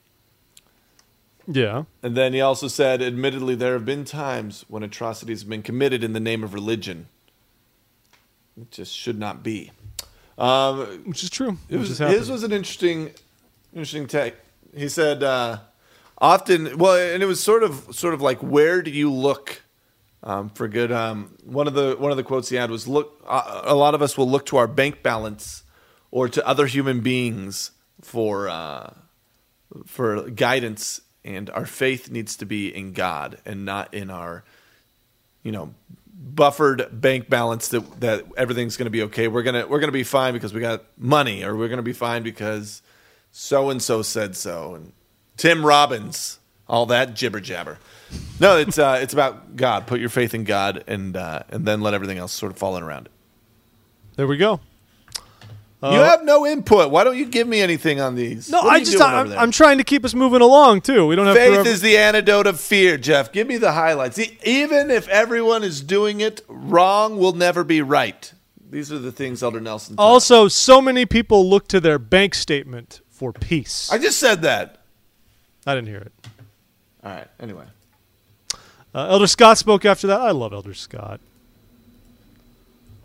Yeah. And then he also said, admittedly, there have been times when atrocities have been committed in the name of religion. It just should not be. Um, Which is true. it Which was, is happening. his was an interesting, interesting take. He said, uh, often, well, and it was sort of, sort of like, where do you look um, for good? Um, one of the one of the quotes he had was, "Look, uh, a lot of us will look to our bank balance or to other human beings for uh, for guidance." And our faith needs to be in God and not in our, you know, buffered bank balance that that everything's going to be okay. We're gonna we're gonna be fine because we got money, or we're gonna be fine because so and so said so, and Tim Robbins, all that jibber jabber. No, it's uh, it's about God. Put your faith in God, and uh, and then let everything else sort of fall in around it. There we go. Uh, you have no input. Why don't you give me anything on these? No, What are I you just doing I'm, over there? I'm trying to keep us moving along too. We don't have Faith forever- is the antidote of fear, Jeff. Give me the highlights. E- Even if everyone is doing it wrong, will never be right. These are the things Elder Nelson taught. Also, so many people look to their bank statement for peace. I just said that. I didn't hear it. All right. Anyway. Uh, Elder Scott spoke after that. I love Elder Scott.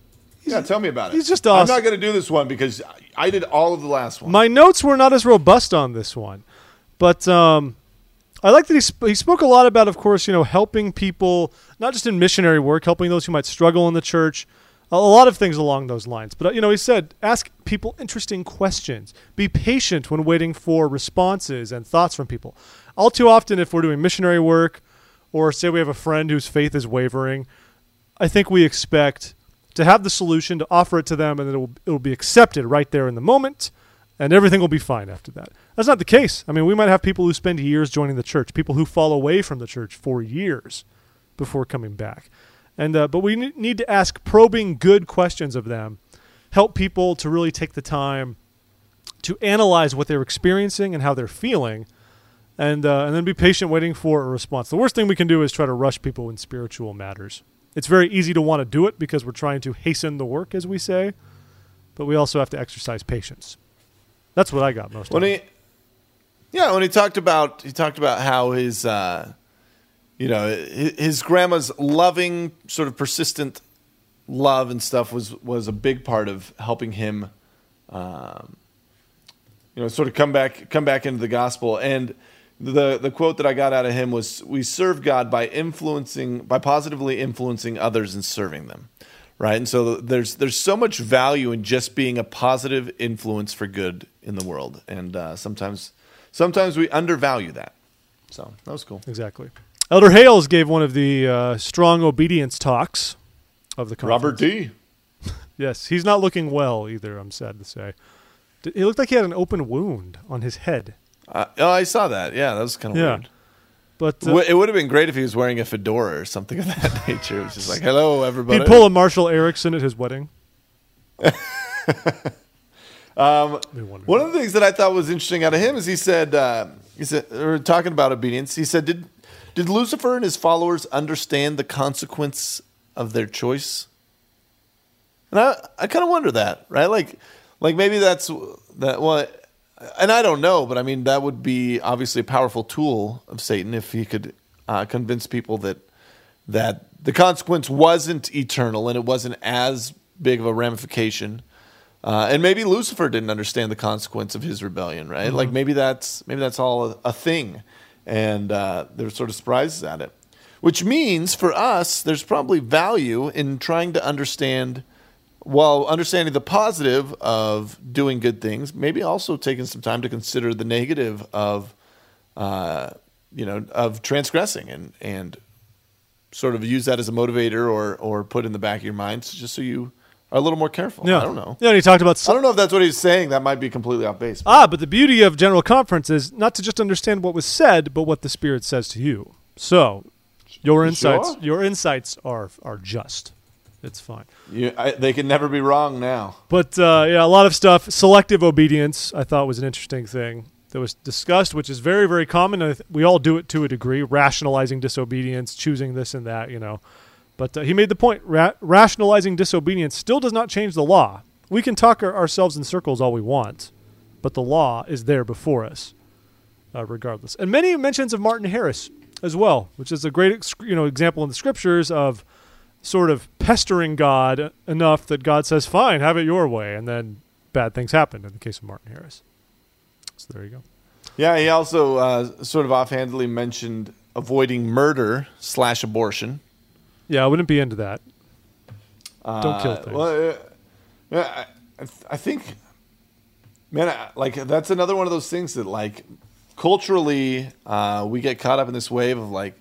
Yeah, tell me about it. He's just awesome. I'm not going to do this one because I did all of the last one. My notes were not as robust on this one, but um, I like that he sp- he spoke a lot about, of course, you know, helping people, not just in missionary work, helping those who might struggle in the church, a, a lot of things along those lines. But, uh, you know, he said, ask people interesting questions. Be patient when waiting for responses and thoughts from people. All too often, if we're doing missionary work or say we have a friend whose faith is wavering, I think we expect to have the solution, to offer it to them, and then it will, it will be accepted right there in the moment, and everything will be fine after that. That's not the case. I mean, we might have people who spend years joining the church, people who fall away from the church for years before coming back. And uh, but we need to ask probing, good questions of them, help people to really take the time to analyze what they're experiencing and how they're feeling, and uh, and then be patient waiting for a response. The worst thing we can do is try to rush people in spiritual matters. It's very easy to want to do it because we're trying to hasten the work, as we say, but we also have to exercise patience. That's what I got most when of. He, yeah, when he talked about he talked about how his uh, you know his, his grandma's loving, sort of persistent love and stuff was was a big part of helping him, um, you know, sort of come back come back into the gospel. And The the quote that I got out of him was, "We serve God by influencing, by positively influencing others and serving them," right? And so there's there's so much value in just being a positive influence for good in the world, and uh, sometimes sometimes we undervalue that. So that was cool. Exactly. Elder Hales gave one of the uh, strong obedience talks of the conference. Robert D. Yes, he's not looking well either, I'm sad to say. He looked like he had an open wound on his head. Uh, oh, I saw that. Yeah, that was kind of yeah. weird. But uh, W- it would have been great if he was wearing a fedora or something of that nature. It was just like, "Hello, everybody." he'd pull a Marshall Erickson at his wedding. um, one of the things that I thought was interesting out of him is he said, uh, he said, or talking about obedience, he said, "Did did Lucifer and his followers understand the consequence of their choice?" And I I kind of wonder that, right? Like, like maybe that's that. Well. And I don't know, but I mean, that would be obviously a powerful tool of Satan if he could uh, convince people that that the consequence wasn't eternal and it wasn't as big of a ramification. Uh, and maybe Lucifer didn't understand the consequence of his rebellion, right? Mm-hmm. Like maybe that's maybe that's all a, a thing, and uh, they're sort of surprises at it. Which means for us, there's probably value in trying to understand. While understanding the positive of doing good things, maybe also taking some time to consider the negative of, uh, you know, of transgressing, and and sort of use that as a motivator, or or put in the back of your mind, just so you are a little more careful. Yeah. I don't know. Yeah, and he talked about. I don't know if that's what he's saying. That might be completely off base. Ah, but the beauty of General Conference is not to just understand what was said, but what the Spirit says to you. So, your insights, Sure. your insights are are just. It's fine. You, I, they can never be wrong now. But, uh, yeah, a lot of stuff. Selective obedience, I thought, was an interesting thing that was discussed, which is very, very common. I th- we all do it to a degree, rationalizing disobedience, choosing this and that, you know. But uh, he made the point, ra- rationalizing disobedience still does not change the law. We can talk our- ourselves in circles all we want, but the law is there before us, uh, regardless. And many mentions of Martin Harris as well, which is a great ex- you know, example in the scriptures of sort of pestering God enough that God says, fine, have it your way. And then bad things happen in the case of Martin Harris. So there you go. Yeah, he also uh, sort of offhandedly mentioned avoiding murder slash abortion. Yeah, I wouldn't be into that. Uh, Don't kill things. Well, uh, yeah, I, I think, man, I, like that's another one of those things that, like, culturally, uh, we get caught up in this wave of like,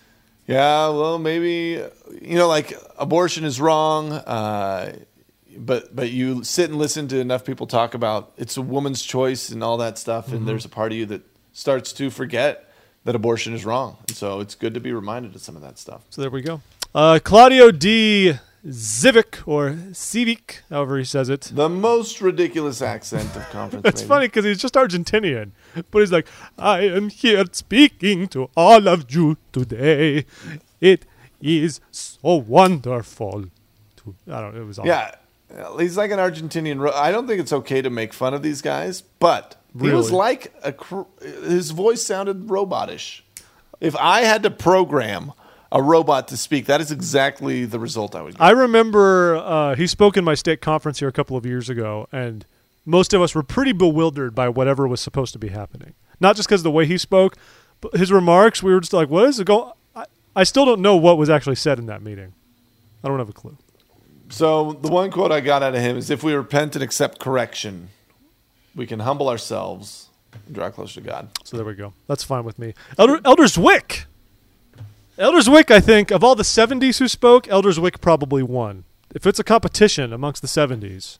yeah, well, maybe, you know, like abortion is wrong, uh, but but you sit and listen to enough people talk about it's a woman's choice and all that stuff, and Mm-hmm. there's a part of you that starts to forget that abortion is wrong. And so it's good to be reminded of some of that stuff. So there we go. Uh, Claudio D. Zivic, or Civic, however he says it. The most ridiculous accent of conference. It's maybe. funny because he's just Argentinian, but he's like, I am here speaking to all of you today. It is so wonderful. To, I don't know, it was awesome. Yeah, he's like an Argentinian. ro- I don't think it's okay to make fun of these guys, but he was Really? like a. cr- His voice sounded robotish. If I had to program a robot to speak. That is exactly the result I would get. I remember uh, he spoke in my state conference here a couple of years ago, and most of us were pretty bewildered by whatever was supposed to be happening. Not just because of the way he spoke, but his remarks, we were just like, what is it going I, I still don't know what was actually said in that meeting. I don't have a clue. So the one quote I got out of him is, if we repent and accept correction, we can humble ourselves and draw closer to God. So there we go. That's fine with me. Elder, Elder Zwick. Elder Zwick, I think, of all the seventies who spoke, Elder Zwick probably won. If it's a competition amongst the seventies.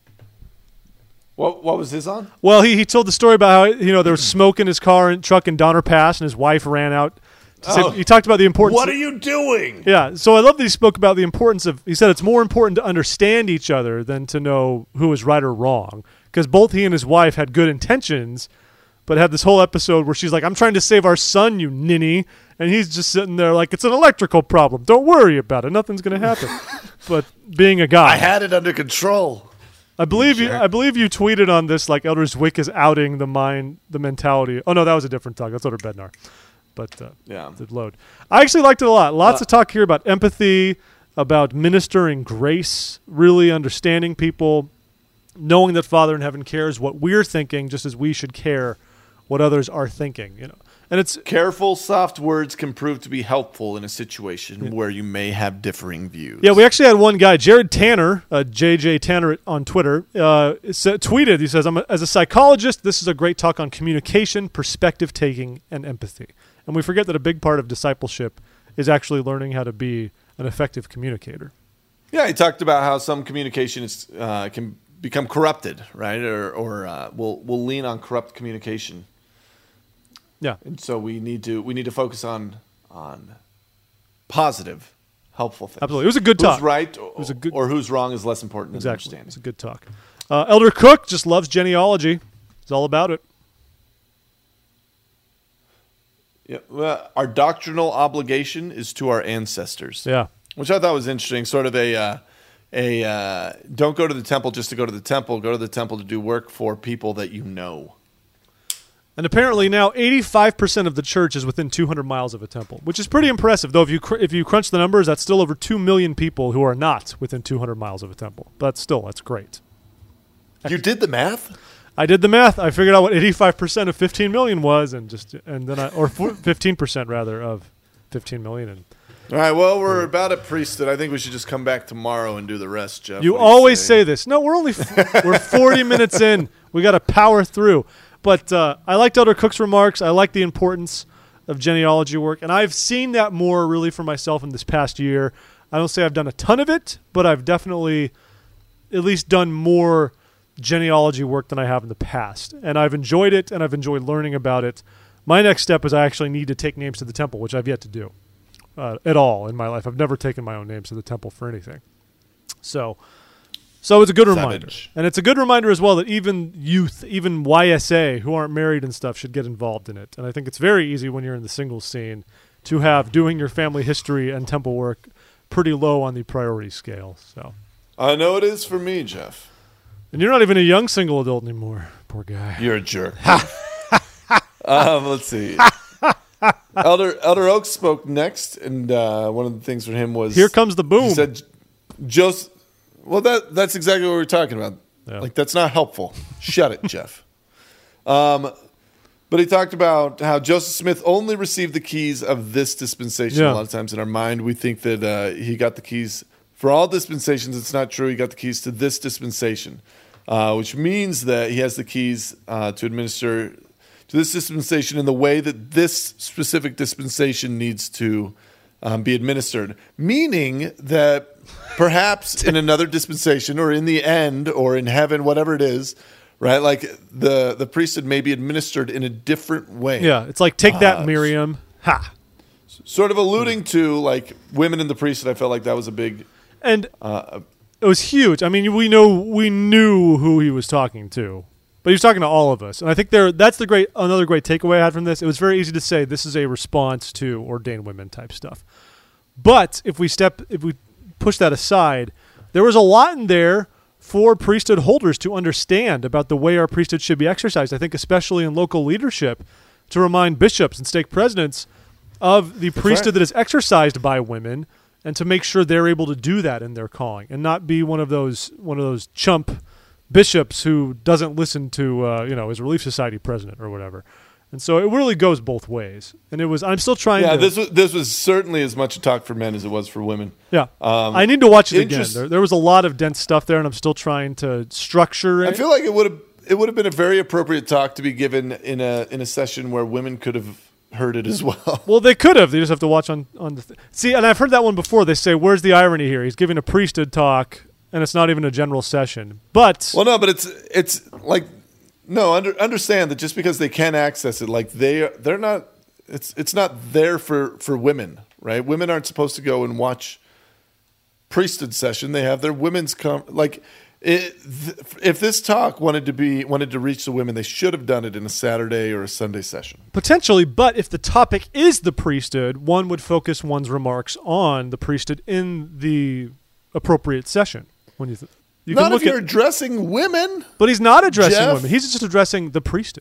What what was his on? Well, he, he told the story about how, you know, there was smoke in his car and truck in Donner Pass, and his wife ran out. To Oh. say, he talked about the importance. What are you doing? Yeah, so I love that he spoke about the importance of, he said it's more important to understand each other than to know who is right or wrong. Because both he and his wife had good intentions, but had this whole episode where she's like, I'm trying to save our son, you ninny. And he's just sitting there like, it's an electrical problem. Don't worry about it. Nothing's going to happen. But being a guy. I had it under control. I believe you. Sure. I believe you tweeted on this like Elder Zwick is outing the mind, the mentality. Oh no, that was a different talk. That's Elder Bednar. But uh, Yeah. did load. I actually liked it a lot. Lots Uh, of talk here about empathy, about ministering grace, really understanding people, knowing that Father in Heaven cares what we're thinking, just as we should care what others are thinking. You know, and it's Careful, soft words can prove to be helpful in a situation where you may have differing views. Yeah, we actually had one guy, Jared Tanner, uh, J J Tanner on Twitter, uh, sa- tweeted, he says, I'm a, as a psychologist, this is a great talk on communication, perspective taking, and empathy. And we forget that a big part of discipleship is actually learning how to be an effective communicator. Yeah, he talked about how some communication is uh, can become corrupted, right? Or, or uh, will will lean on corrupt communication. Yeah, And so we need to we need to focus on on positive, helpful things. absolutely. It was a good Who's talk. right or, was a good- or who's wrong is less important than Exactly. understanding. It's a good talk. Uh, Elder Cook just loves genealogy. He's all about it. Yeah, well, our doctrinal obligation is to our ancestors. Yeah. Which I thought was interesting. Sort of a uh, a uh, don't go to the temple just to go to the temple. Go to the temple to do work for people that you know. And apparently now eighty-five percent of the church is within two hundred miles of a temple, which is pretty impressive. Though if you cr- if you crunch the numbers, that's still over two million people who are not within two hundred miles of a temple. But still, that's great. You did the math? I did the math. I figured out what eighty-five percent of fifteen million was, and just and then I or fifteen percent rather of fifteen million. And All right, well, we're about at priesthood. I think we should just come back tomorrow and do the rest, Jeff. you What do always say this. No, we're only f- we're forty minutes in. We got to power through. But uh, I liked Elder Cook's remarks. I like the importance of genealogy work, and I've seen that more really for myself in this past year. I don't say I've done a ton of it, but I've definitely at least done more genealogy work than I have in the past, and I've enjoyed it, and I've enjoyed learning about it. My next step is I actually need to take names to the temple, which I've yet to do uh, at all in my life. I've never taken my own names to the temple for anything. So, so it's a good reminder, Savage. and it's a good reminder as well that even youth, even Y S A who aren't married and stuff, should get involved in it. And I think it's very easy when you're in the singles scene to have doing your family history and temple work pretty low on the priority scale. So, I know it is for me, Jeff. and you're not even a young single adult anymore. Poor guy. You're a jerk. um, let's see. Elder Elder Oaks spoke next, and uh, one of the things for him was Here comes the boom. He said, "Joseph." Well, that that's exactly what we were talking about. Yeah. Like that's not helpful. Shut it, Jeff. Um, but he talked about how Joseph Smith only received the keys of this dispensation. Yeah. A lot of times in our mind, we think that uh, he got the keys for all dispensations. It's not true. He got the keys to this dispensation, uh, which means that he has the keys uh, to administer to this dispensation in the way that this specific dispensation needs to um, be administered. Meaning that perhaps in another dispensation or in the end or in heaven, whatever it is, right? Like the, the priesthood may be administered in a different way. Yeah, it's like take that, Uh, Miriam. Ha. Sort of alluding to like women in the priesthood. I felt like that was a big. And Uh, it was huge. I mean, we know we knew who he was talking to, but he was talking to all of us. And I think there that's the great another great takeaway I had from this. It was very easy to say this is a response to ordained women type stuff. But if we step if we push that aside, there was a lot in there for priesthood holders to understand about the way our priesthood should be exercised. I think especially in local leadership, to remind bishops and stake presidents of the priesthood right. that is exercised by women, and to make sure they're able to do that in their calling, and not be one of those one of those chump bishops who doesn't listen to uh, you know his Relief Society president or whatever. And so it really goes both ways. And it was I'm still trying yeah, to. Yeah, this was this was certainly as much a talk for men as it was for women. Yeah, um, I need to watch it again. interest- There, there was a lot of dense stuff there, and I'm still trying to structure it. I feel like it would have it would have been a very appropriate talk to be given in a in a session where women could have heard it as well. Well, they could have. They just have to watch on on the th- see. And I've heard that one before. They say, "Where's the irony here? He's giving a priesthood talk, and it's not even a general session." But Well, no, but it's it's like no under, understand that just because they can access it, like they they're not. It's it's not there for for women, right? Women aren't supposed to go and watch priesthood session. They have their women's com like. It, th- if this talk wanted to be wanted to reach the women, they should have done it in a Saturday or a Sunday session. potentially, but if the topic is the priesthood, one would focus one's remarks on the priesthood in the appropriate session. When you, th- you Not can if look you're at, addressing women. but he's not addressing Jeff? women. He's just addressing the priesthood.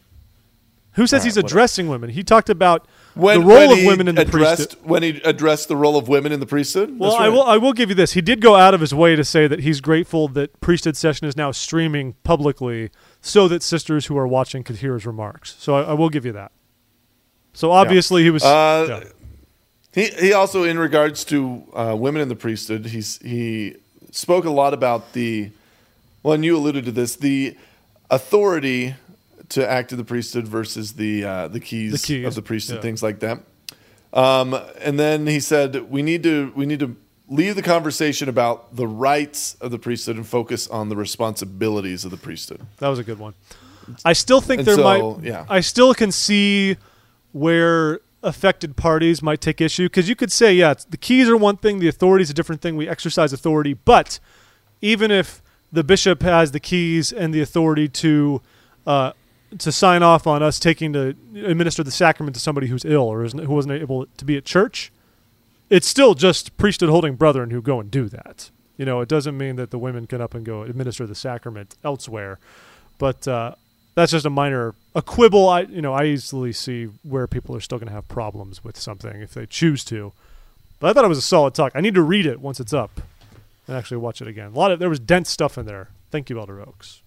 Who says All he's right, whatever. addressing women? He talked about When, the role when of he women in the addressed, priesthood. when he addressed the role of women in the priesthood. Well, That's I right. will. I will give you this. He did go out of his way to say that he's grateful that priesthood session is now streaming publicly, so that sisters who are watching could hear his remarks. So I, I will give you that. So obviously he was. Uh, yeah. He he also, in regards to uh, women in the priesthood, he's he spoke a lot about the. Well, and you alluded to this: the authority to act in the priesthood versus the uh, the, keys The keys, of the priesthood, yeah. things like that. Um, and then he said we need to we need to leave the conversation about the rights of the priesthood and focus on the responsibilities of the priesthood. That was a good one. I still think And there so, might. yeah. I still can see where affected parties might take issue, because you could say, yeah, it's, the keys are one thing, the authority is a different thing. We exercise authority, but even if the bishop has the keys and the authority to uh, to sign off on us taking to administer the sacrament to somebody who's ill or isn't, who wasn't able to be at church, it's still just priesthood holding brethren who go and do that. You know, it doesn't mean that the women can up and go administer the sacrament elsewhere, but uh, that's just a minor a quibble. I you know I easily see where people are still going to have problems with something if they choose to. But I thought it was a solid talk. I need to read it once it's up and actually watch it again. A lot of there was dense stuff in there. Thank you, Elder Oaks.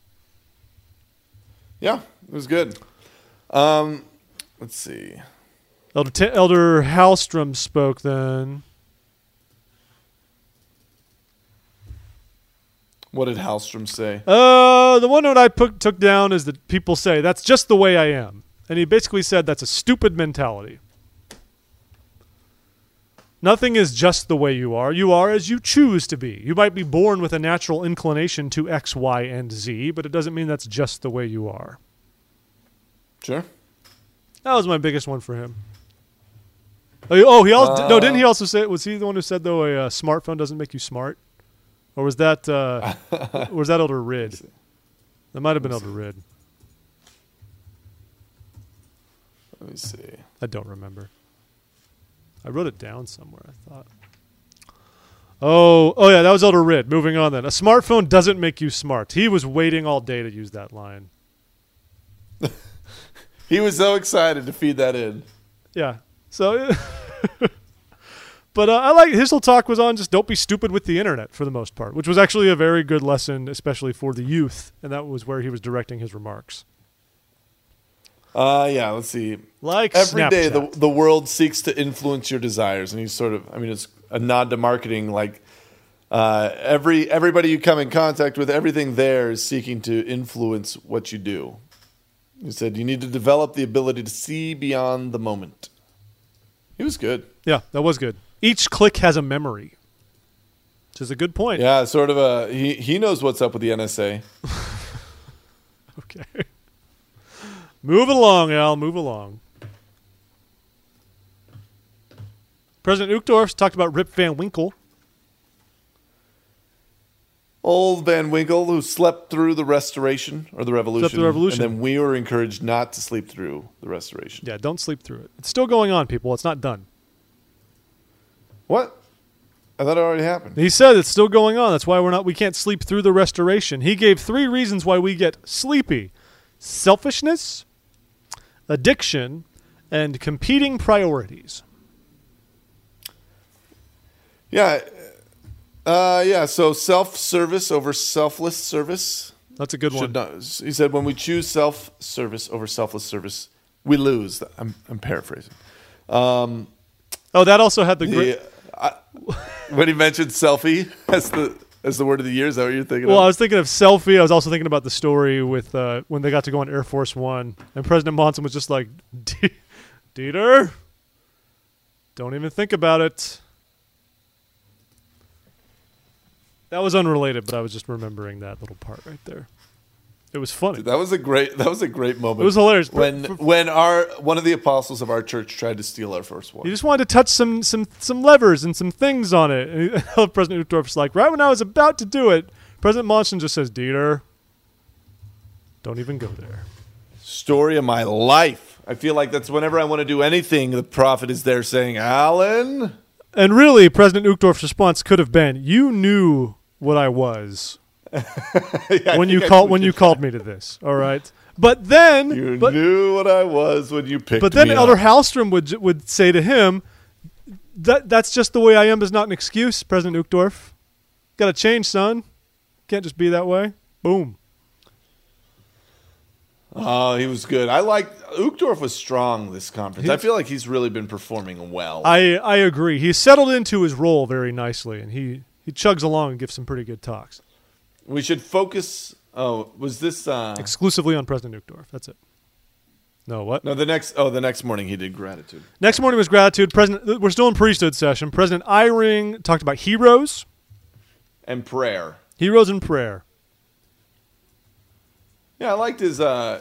Yeah, it was good. Um, let's see. Elder T- Elder Hallstrom spoke then. What did Hallstrom say? Uh, the one note I put, took down is that people say, that's just the way I am. And he basically said that's a stupid mentality. Nothing is just the way you are. You are as you choose to be. You might be born with a natural inclination to X, Y, and Z, but it doesn't mean that's just the way you are. Sure. That was my biggest one for him. Oh, he- oh he also Uh, no, didn't he also say? Was he the one who said though a uh, smartphone doesn't make you smart, or was that uh, or was that Elder Rid? That might have been Elder Rid. Let me see. I don't remember. I wrote it down somewhere, I thought. Oh, oh yeah, that was Elder Rid. Moving on then. A smartphone doesn't make you smart. He was waiting all day to use that line. He was so excited to feed that in. Yeah. So, but uh, I like his whole talk was on just don't be stupid with the internet for the most part, which was actually a very good lesson, especially for the youth, and that was where he was directing his remarks. Uh, yeah, let's see. Like Every day Snapchat. the the world seeks to influence your desires, and he's sort of, I mean, it's a nod to marketing. Like uh, every everybody you come in contact with, everything there is seeking to influence what you do. He said you need to develop the ability to see beyond the moment. He was good. Yeah, that was good. Each click has a memory, which is a good point. Yeah, sort of a he he knows what's up with the N S A. Okay. Move along, Al. Move along. President Uchtdorf talked about Rip Van Winkle. Old Van Winkle, who slept through the Restoration or the Revolution, through the Revolution. and then we were encouraged not to sleep through the Restoration. Yeah, don't sleep through it. It's still going on, people. It's not done. What? I thought it already happened. He said it's still going on. That's why we're not. We can't sleep through the Restoration. He gave three reasons why we get sleepy: selfishness, addiction, and competing priorities. Yeah. Uh, yeah. So self-service over selfless service. That's a good one. Should not, he said, when we choose self-service over selfless service, we lose. I'm, I'm paraphrasing. Um, oh, that also had the great. I, when he mentioned selfie as the as the word of the year, is that what you're thinking Well, of? I was thinking of selfie. I was also thinking about the story with uh, when they got to go on Air Force One, and President Monson was just like, Dieter, don't even think about it. That was unrelated, but I was just remembering that little part right there. It was funny. That was a great. That was a great moment. It was hilarious. when when our one of the apostles of our church tried to steal our first one. He just wanted to touch some some some levers and some things on it. And he, President Uchtdorf's like, right when I was about to do it, President Monson just says, Dieter, don't even go there. Story of my life. I feel like that's whenever I want to do anything, the prophet is there saying, Alan. And really, President Uchtdorf's response could have been, you knew what I was. yeah, when you called when you called me to this, all right. But then you but, knew what I was when you picked. But then me Elder up. Hallstrom would would say to him, "That that's just the way I am is not an excuse, President Uchtdorf. Got to change, son. Can't just be that way." Boom. Oh, he was good. I like Uchtdorf was strong this conference. He's, I feel like he's really been performing well. I I agree. He's settled into his role very nicely, and he he chugs along and gives some pretty good talks. We should focus. Oh, was this uh, exclusively on President Uchtdorf? That's it. No, what? No, the next. Oh, the next morning he did gratitude. Next morning was gratitude. President, we're still in priesthood session. President Eyring talked about heroes and prayer. Heroes and prayer. Yeah, I liked his uh,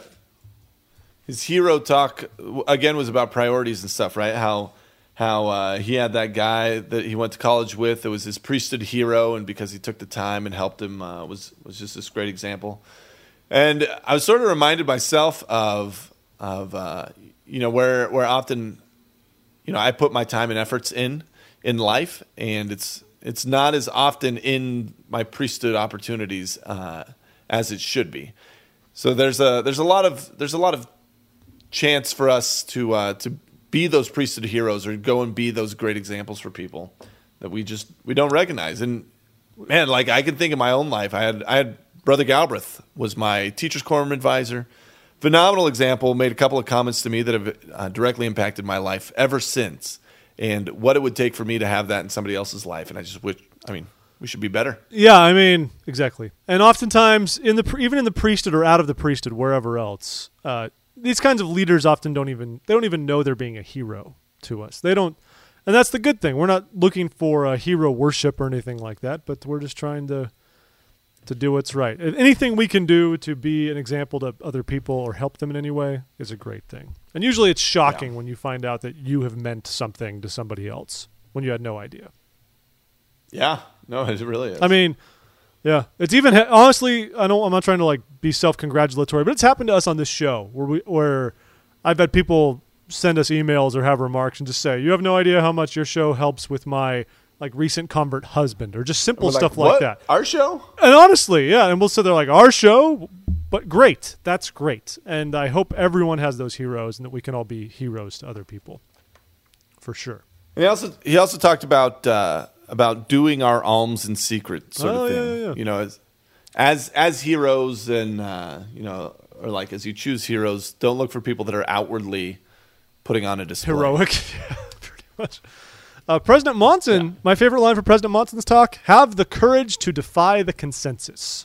his hero talk. Again, was about priorities and stuff, right? How. How uh, he had that guy that he went to college with that was his priesthood hero, and because he took the time and helped him, uh, was was just this great example. And I was sort of reminded myself of of uh, you know where where often you know I put my time and efforts in in life, and it's it's not as often in my priesthood opportunities uh, as it should be. So there's a there's a lot of there's a lot of chance for us to uh, to be those priesthood heroes or go and be those great examples for people that we just we don't recognize. And man, like I can think of my own life. I had I had Brother Galbraith was my teacher's quorum advisor. Phenomenal example. Made a couple of comments to me that have uh, directly impacted my life ever since. And what it would take for me to have that in somebody else's life. And I just wish. I mean, we should be better. Yeah, I mean, exactly. And oftentimes, in the even in the priesthood or out of the priesthood, wherever else. Uh, These kinds of leaders often don't even they don't even know they're being a hero to us. They don't, and that's the good thing. We're not looking for a hero worship or anything like that, but we're just trying to to do what's right. Anything we can do to be an example to other people or help them in any way is a great thing. And usually it's shocking yeah. when you find out that you have meant something to somebody else when you had no idea. Yeah, no, it really is. I mean, yeah, it's even honestly. I don't. I'm not trying to like be self-congratulatory, but it's happened to us on this show where we where I've had people send us emails or have remarks and just say, "You have no idea how much your show helps with my like recent convert husband," or just simple stuff like, like that. Our show? And honestly, yeah, and we'll sit there like our show, but great, that's great, and I hope everyone has those heroes and that we can all be heroes to other people, for sure. And he also he also talked about. Uh, about doing our alms in secret sort oh, of thing. Yeah, yeah, yeah. You know, as as as heroes and uh, you know, or like as you choose heroes, don't look for people that are outwardly putting on a display. Heroic. Yeah, pretty much. Uh, President Monson, yeah. My favorite line for President Monson's talk, have the courage to defy the consensus.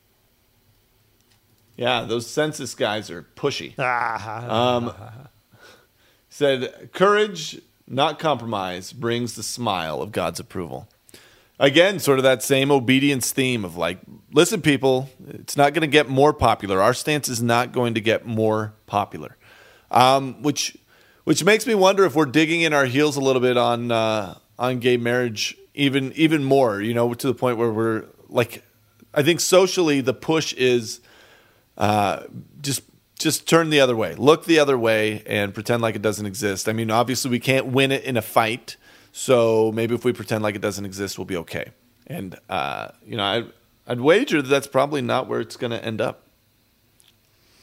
Yeah, those census guys are pushy. Ah, um, said, courage, not compromise, brings the smile of God's approval. Again, sort of that same obedience theme of like, listen, people, it's not going to get more popular. Our stance is not going to get more popular, um, which which makes me wonder if we're digging in our heels a little bit on uh, on gay marriage even even more. You know, to the point where we're like, I think socially the push is uh, just. Just turn the other way. Look the other way and pretend like it doesn't exist. I mean, obviously we can't win it in a fight, so maybe if we pretend like it doesn't exist, we'll be okay. And, uh, you know, I'd, I'd wager that that's probably not where it's going to end up.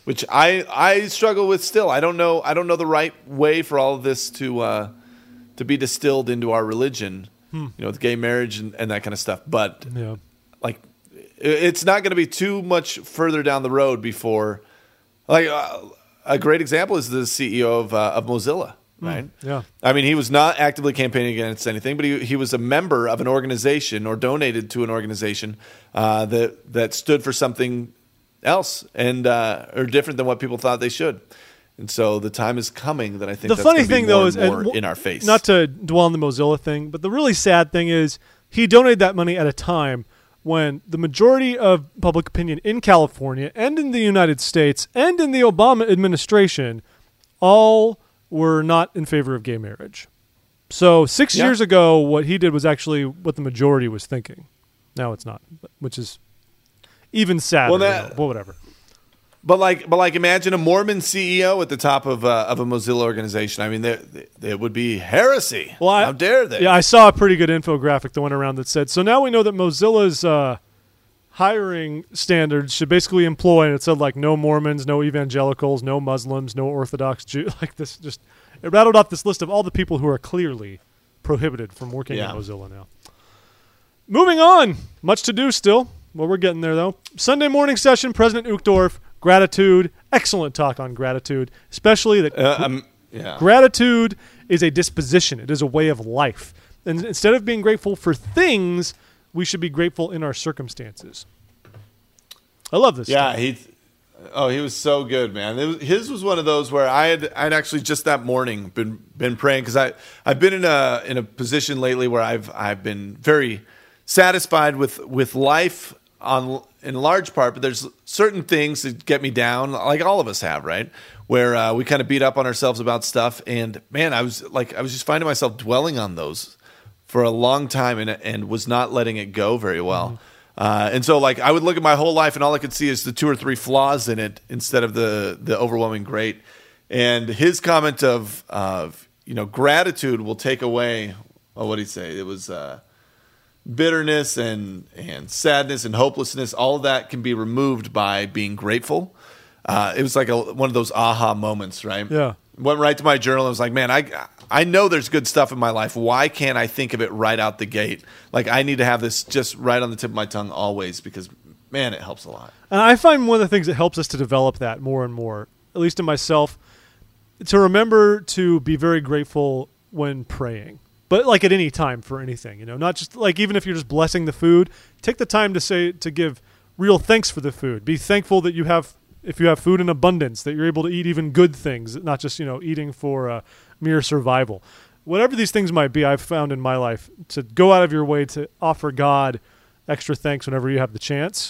which I I struggle with still. I don't know I don't know the right way for all of this to uh, to be distilled into our religion. Hmm. You know, with gay marriage and, and that kind of stuff. But yeah. like, it's not going to be too much further down the road before, like, uh, a great example is the C E O of uh, of Mozilla. Right. Mm, yeah. I mean, he was not actively campaigning against anything, but he he was a member of an organization or donated to an organization uh, that that stood for something else and uh, or different than what people thought they should. And so the time is coming that I think the that's funny gonna be thing more though and is more and, in our face. Not to dwell on the Mozilla thing, but the really sad thing is he donated that money at a time when the majority of public opinion in California and in the United States and in the Obama administration all were not in favor of gay marriage. So six Yeah. years ago, what he did was actually what the majority was thinking. Now it's not, which is even sadder. Well, that- you know, but whatever. But like, but like, imagine a Mormon C E O at the top of uh, of a Mozilla organization. I mean, it would be heresy. Well, I, How dare they? Yeah, I saw a pretty good infographic that went around that said, so now we know that Mozilla's uh, hiring standards should basically employ, and it said like no Mormons, no evangelicals, no Muslims, no Orthodox Jews. Like this, just it rattled off this list of all the people who are clearly prohibited from working Yeah. at Mozilla now. Moving on, much to do still. Well, we're getting there though. Sunday morning session, President Uchtdorf, gratitude, excellent talk on gratitude, especially that Uh, um, yeah. gratitude is a disposition. It is a way of life. And instead of being grateful for things, we should be grateful in our circumstances. I love this. Yeah, stuff. he. Oh, he was so good, man. It was, his was one of those where I had I'd actually just that morning been been praying because I I've been in a in a position lately where I've I've been very satisfied with with life on in large part, but there's certain things that get me down, like all of us have, right? Where uh, we kind of beat up on ourselves about stuff, and man, I was like I was just finding myself dwelling on those for a long time and and was not letting it go very well. Mm-hmm. Uh, and so, like, I would look at my whole life, and all I could see is the two or three flaws in it instead of the the overwhelming great. And his comment of, of you know, gratitude will take away, oh, what did he say? It was uh, bitterness and, and sadness and hopelessness. All of that can be removed by being grateful. Uh, it was like a, one of those aha moments, right? Yeah. Went right to my journal and was like, man, I I know there's good stuff in my life. Why can't I think of it right out the gate? Like, I need to have this just right on the tip of my tongue always because, man, it helps a lot. And I find one of the things that helps us to develop that more and more, at least in myself, to remember to be very grateful when praying. But like at any time for anything, you know, not just like even if you're just blessing the food, take the time to say to give real thanks for the food. Be thankful that you have if you have food in abundance, that you're able to eat even good things, not just, you know, eating for uh, mere survival. Whatever these things might be, I've found in my life to go out of your way to offer God extra thanks whenever you have the chance.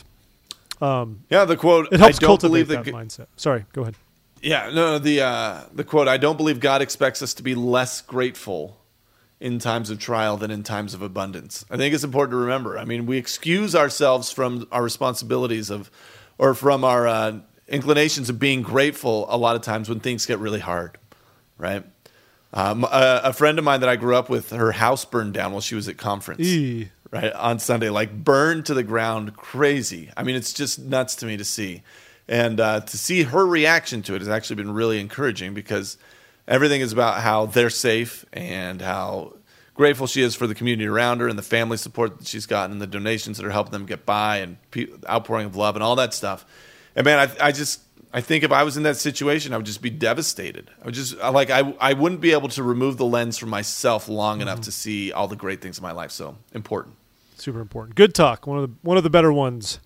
Um, yeah, the quote. It helps I don't cultivate believe that that mindset. Sorry, go ahead. Yeah, no, the uh, the quote. I don't believe God expects us to be less grateful in times of trial than in times of abundance. I think it's important to remember. I mean, we excuse ourselves from our responsibilities of, or from our uh, inclinations of being grateful a lot of times when things get really hard, right? Um, a, a friend of mine that I grew up with, her house burned down while she was at conference, Eee. right, on Sunday, like burned to the ground, crazy. I mean, it's just nuts to me to see. And uh, to see her reaction to it has actually been really encouraging because everything is about how they're safe and how grateful she is for the community around her and the family support that she's gotten and the donations that are helping them get by and pe- outpouring of love and all that stuff. And man, I, I just I think if I was in that situation, I would just be devastated. I would just like I I wouldn't be able to remove the lens from myself long mm-hmm. enough to see all the great things in my life. So important, super important. Good talk. One of the one of the better ones,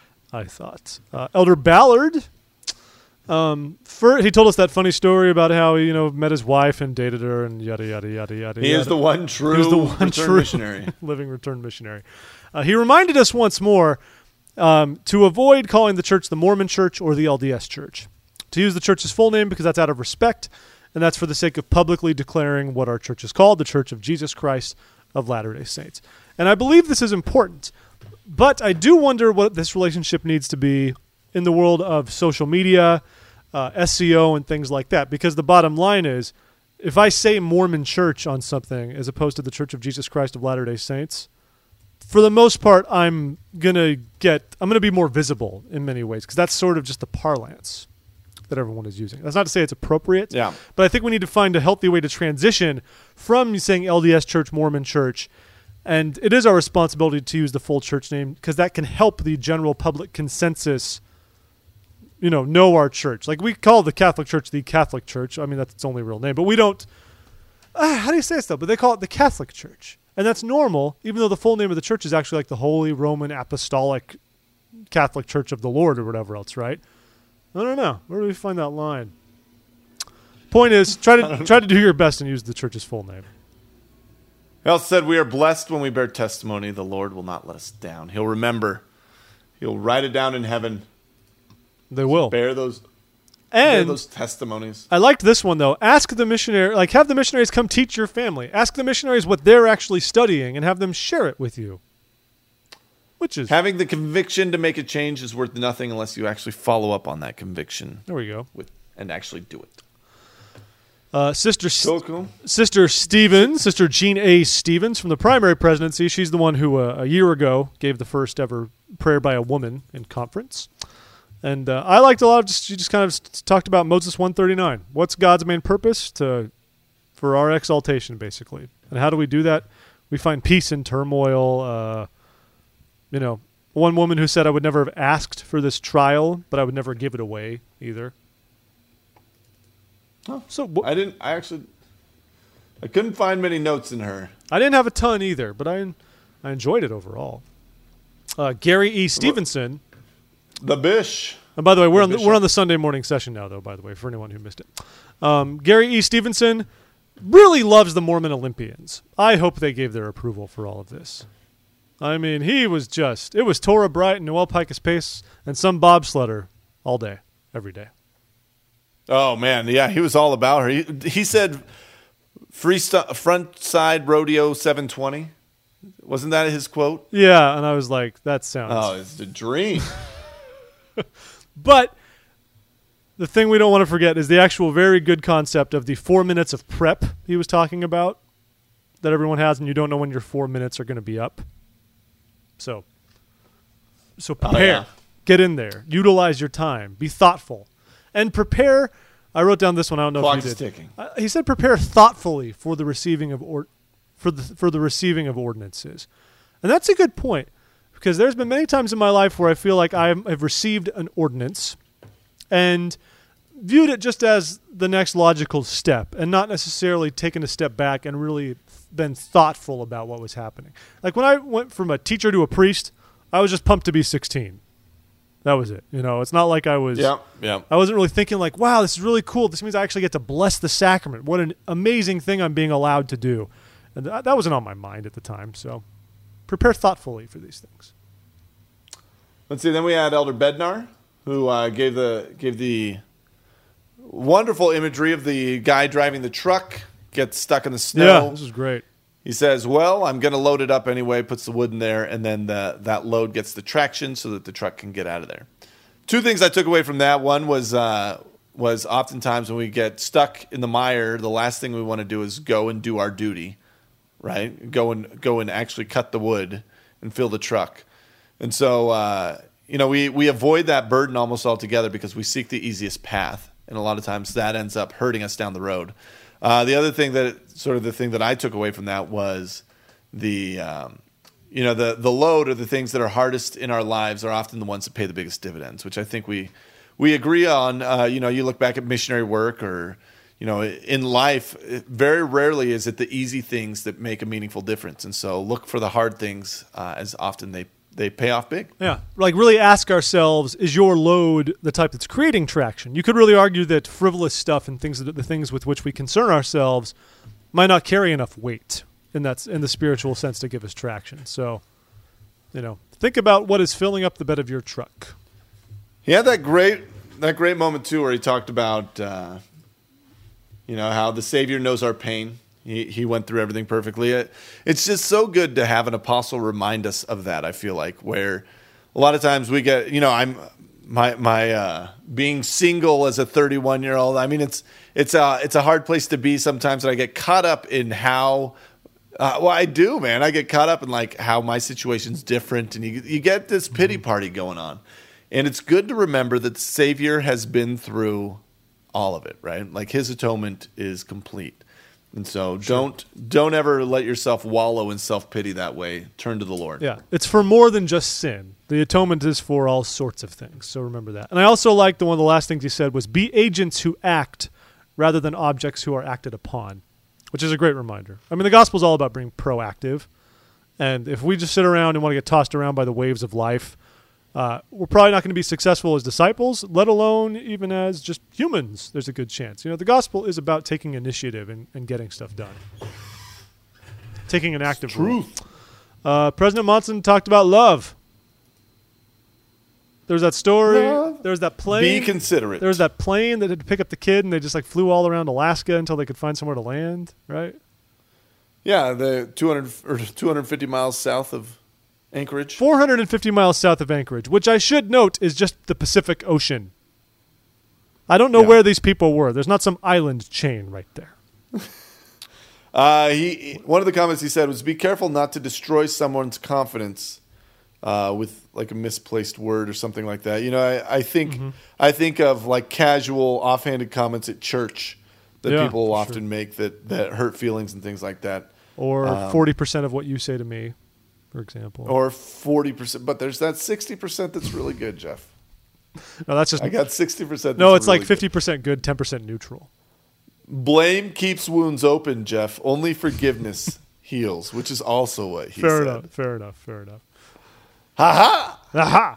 I thought. Uh, Elder Ballard, um, for, he told us that funny story about how he you know met his wife and dated her and yada yada yada yada. He yada. is the one true He was the one return true missionary, living return missionary. Uh, he reminded us once more. Um, to avoid calling the church the Mormon Church or the L D S Church. To use the church's full name because that's out of respect, and that's for the sake of publicly declaring what our church is called, the Church of Jesus Christ of Latter-day Saints. And I believe this is important, but I do wonder what this relationship needs to be in the world of social media, uh, S E O, and things like that, because the bottom line is, if I say Mormon Church on something as opposed to the Church of Jesus Christ of Latter-day Saints, for the most part, I'm gonna get. I'm gonna be more visible in many ways because that's sort of just the parlance, that everyone is using. That's not to say it's appropriate, Yeah. but I think we need to find a healthy way to transition from saying L D S Church, Mormon Church, and it is our responsibility to use the full church name because that can help the general public consensus, you know, know our church. Like we call the Catholic Church the Catholic Church. I mean, that's its only real name, but we don't, uh, how do you say this though? But they call it the Catholic Church. And that's normal, even though the full name of the church is actually like the Holy Roman Apostolic Catholic Church of the Lord or whatever else, right? I don't know. Where do we find that line? Point is, try to try to do your best and use the church's full name. He also said, we are blessed when we bear testimony. The Lord will not let us down. He'll remember. He'll write it down in heaven. They will. Bear those, bear And those testimonies. I liked this one, though. Ask the missionary, like have the missionaries come teach your family. Ask the missionaries what they're actually studying and have them share it with you. Which is... Having the conviction to make a change is worth nothing unless you actually follow up on that conviction. There we go. With, and actually do it. Uh, Sister Cool, cool. Sister Stevens, Sister Jean A. Stevens from the primary presidency. She's the one who uh, a year ago gave the first ever prayer by a woman in conference. And uh, I liked a lot of just, she just kind of s- talked about Moses one thirty-nine. What's God's main purpose? To for our exaltation, basically. And how do we do that? We find peace in turmoil. Uh, you know, one woman who said, I would never have asked for this trial, but I would never give it away either. Huh. So wh- I didn't, I actually, I couldn't find many notes in her. I didn't have a ton either, but I I enjoyed it overall. Uh, Gary E. Stevenson. The Bish. And by the way, we're The on the, Bishop. we're on the Sunday morning session now, though. By the way, for anyone who missed it, um, Gary E. Stevenson really loves the Mormon Olympians. I hope they gave their approval for all of this. I mean, he was just it was Torah Bright and Noel Picus Pace and some bobsledder all day, every day. Oh man, yeah, he was all about her. He, he said, "Free st- front side rodeo seven twenty." Wasn't that his quote? Yeah, and I was like, that sounds. Oh, it's the dream. But the thing we don't want to forget is the actual very good concept of the four minutes of prep he was talking about that everyone has, and you don't know when your four minutes are going to be up. So, so prepare, yeah. get in there, utilize your time, be thoughtful, and prepare. I wrote down this one. I don't know Clock if you is did. ticking. Uh, he said, prepare thoughtfully for the receiving of or for the for the receiving of ordinances, and that's a good point because there's been many times in my life where I feel like I have received an ordinance and viewed it just as the next logical step and not necessarily taken a step back and really been thoughtful about what was happening. Like when I went from a teacher to a priest, I was just pumped to be sixteen. That was it. You know, it's not like I was, Yeah, yeah. I wasn't really thinking like, wow, this is really cool. This means I actually get to bless the sacrament. What an amazing thing I'm being allowed to do. And th- that wasn't on my mind at the time. So prepare thoughtfully for these things. Let's see. Then we had Elder Bednar, who uh, gave the gave the wonderful imagery of the guy driving the truck gets stuck in the snow. Yeah, this is great. He says, well, I'm going to load it up anyway, puts the wood in there, and then the, that load gets the traction so that the truck can get out of there. Two things I took away from that. One was uh, was oftentimes when we get stuck in the mire, the last thing we want to do is go and do our duty, right? Go and go and actually cut the wood and fill the truck. And so, uh, you know, we, we avoid that burden almost altogether because we seek the easiest path. And a lot of times that ends up hurting us down the road. Uh, the other thing that sort of the thing that I took away from that was the, um, you know, the the load or the things that are hardest in our lives are often the ones that pay the biggest dividends, which I think we we agree on. Uh, you know, you look back at missionary work or, you know, in life, it, very rarely is it the easy things that make a meaningful difference. And so look for the hard things uh, as often they they pay off big. Yeah, like really ask ourselves, is your load the type that's creating traction? You could really argue that frivolous stuff and things, that the things with which we concern ourselves might not carry enough weight in that, in the spiritual sense to give us traction. So, you know, think about what is filling up the bed of your truck. He had that great that great moment too, where he talked about, uh, you know, how the Savior knows our pain. He he went through everything perfectly. It, it's just so good to have an apostle remind us of that. I feel like where a lot of times we get, you know, I'm my my uh, being single as a thirty-one year old. I mean, it's it's a it's a hard place to be sometimes, and I get caught up in how. Uh, well, I do, man. I get caught up in like how my situation's different, and you you get this pity party going on. And it's good to remember that the Savior has been through all of it, right? Like his atonement is complete. And so sure. don't don't ever let yourself wallow in self-pity that way. Turn to the Lord. Yeah, it's for more than just sin. The atonement is for all sorts of things. So remember that. And I also like the one of the last things he said was be agents who act rather than objects who are acted upon, which is a great reminder. I mean, the gospel is all about being proactive. And if we just sit around and want to get tossed around by the waves of life, uh, we're probably not going to be successful as disciples, let alone even as just humans. There's a good chance. You know, the gospel is about taking initiative and, and getting stuff done. Taking an active role. Truth. Uh, President Monson talked about love. There's that story. Love. There's that plane. Be considerate. There was that plane that had to pick up the kid, and they just like flew all around Alaska until they could find somewhere to land, right? Yeah, the two hundred or two hundred fifty miles south of Anchorage. four hundred fifty miles south of Anchorage, which I should note is just the Pacific Ocean. I don't know Yeah. where these people were. There's not some island chain right there. Uh, he one of the comments he said was, "Be careful not to destroy someone's confidence uh, with like a misplaced word or something like that." You know, I, I think Mm-hmm. I think of like casual, offhanded comments at church that Yeah, people will for often sure. make that that hurt feelings and things like that. Or Um, forty percent of what you say to me, for example. Or forty percent, but there's that sixty percent that's really good, Jeff. no, that's just I got sixty percent. no. It's really like fifty percent good, ten percent neutral. good. Blame keeps wounds open, Jeff. Only forgiveness heals, which is also what he Fair said. enough. Fair enough. Fair enough. Ha ha! Aha.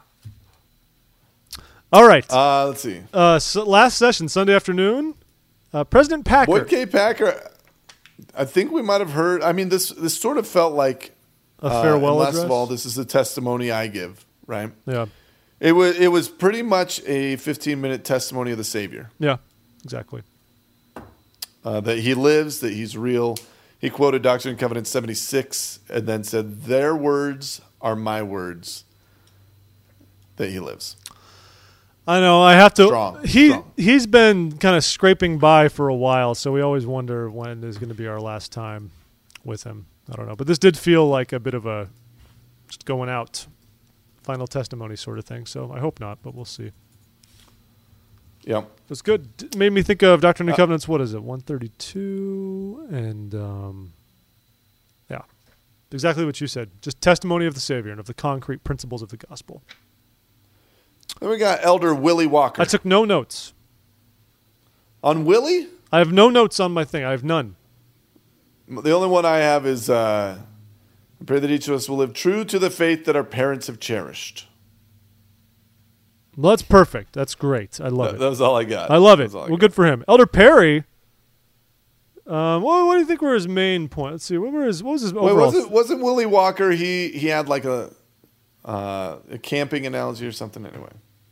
All right. Uh, let's see. Uh, so last session, Sunday afternoon, uh, President Packer. Boyd K. Packer, I think we might have heard. I mean, this this sort of felt like A uh, farewell and last address? of all, this is the testimony I give, right? Yeah. It was it was pretty much a fifteen minute testimony of the Savior, Yeah. Exactly. uh, that He lives, that He's real. He quoted Doctrine and Covenants seventy-six, and then said, "Their words are my words." That He lives. I know. I have to. Strong, he strong. he's been kind of scraping by for a while, so we always wonder when is going to be our last time with him. I don't know, but this did feel like a bit of a just going out, final testimony sort of thing. So I hope not, but we'll see. Yep. It was good. It made me think of Doctrine and Uh, Covenants. What is it? one thirty-two, and um, yeah, exactly what you said. Just testimony of the Savior and of the concrete principles of the gospel. Then we got Elder Willie Walker. I took no notes. On Willie, I have no notes on my thing. I have none. the only one I have is, uh, I pray that each of us will live true to the faith that our parents have cherished. Well, that's perfect. That's great. I love That, it. that was all I got. I love That it. was all I Well, got. good for him. Elder Perry. Um, what, what do you think were his main points? Let's see. What were his? What was his Wait, overall? wasn't wasn't Willie Walker? He he had like a uh, a camping analogy or something. Anyway,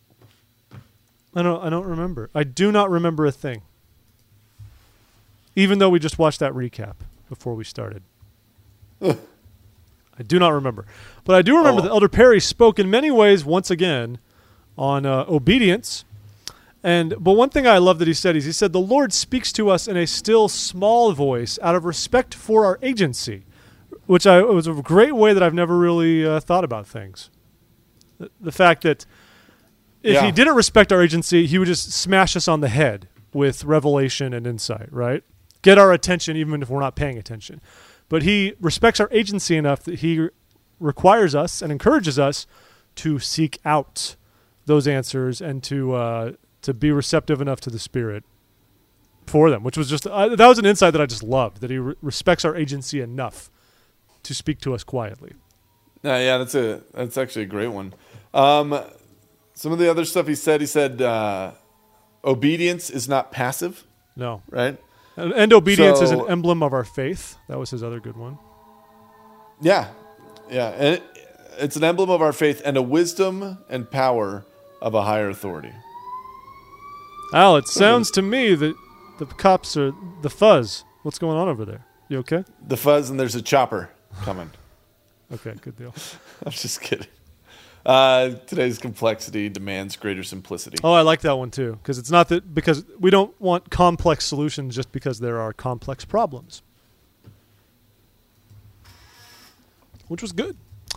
I don't. I don't remember. I do not remember a thing. Even though we just watched that recap before we started, I do not remember. But I do remember Oh. that Elder Perry spoke in many ways once again on uh, obedience. And but one thing I love that he said is he said the Lord speaks to us in a still small voice out of respect for our agency, which I it was a great way that I've never really uh, thought about things. The, the fact that if Yeah. he didn't respect our agency, he would just smash us on the head with revelation and insight, right? Get our attention even if we're not paying attention. But he respects our agency enough that he requires us and encourages us to seek out those answers and to uh, to be receptive enough to the Spirit for them, which was just uh, that was an insight that I just loved, that he re- respects our agency enough to speak to us quietly. uh, yeah, that's a that's actually a great one. Um, some of the other stuff he said, he said uh, obedience is not passive, No. right? And, and obedience is an So- emblem of our faith. That was his other good one. Yeah, yeah, and it, it's an emblem of our faith and a wisdom and power of a higher authority. Al, it sounds to me that the cops are the fuzz. What's going on over there? You okay? The fuzz and there's a chopper coming. Okay, good deal. I'm just kidding. Uh, today's complexity demands greater simplicity. Oh, I like that one too, because it's not that because we don't want complex solutions just because there are complex problems, which was good.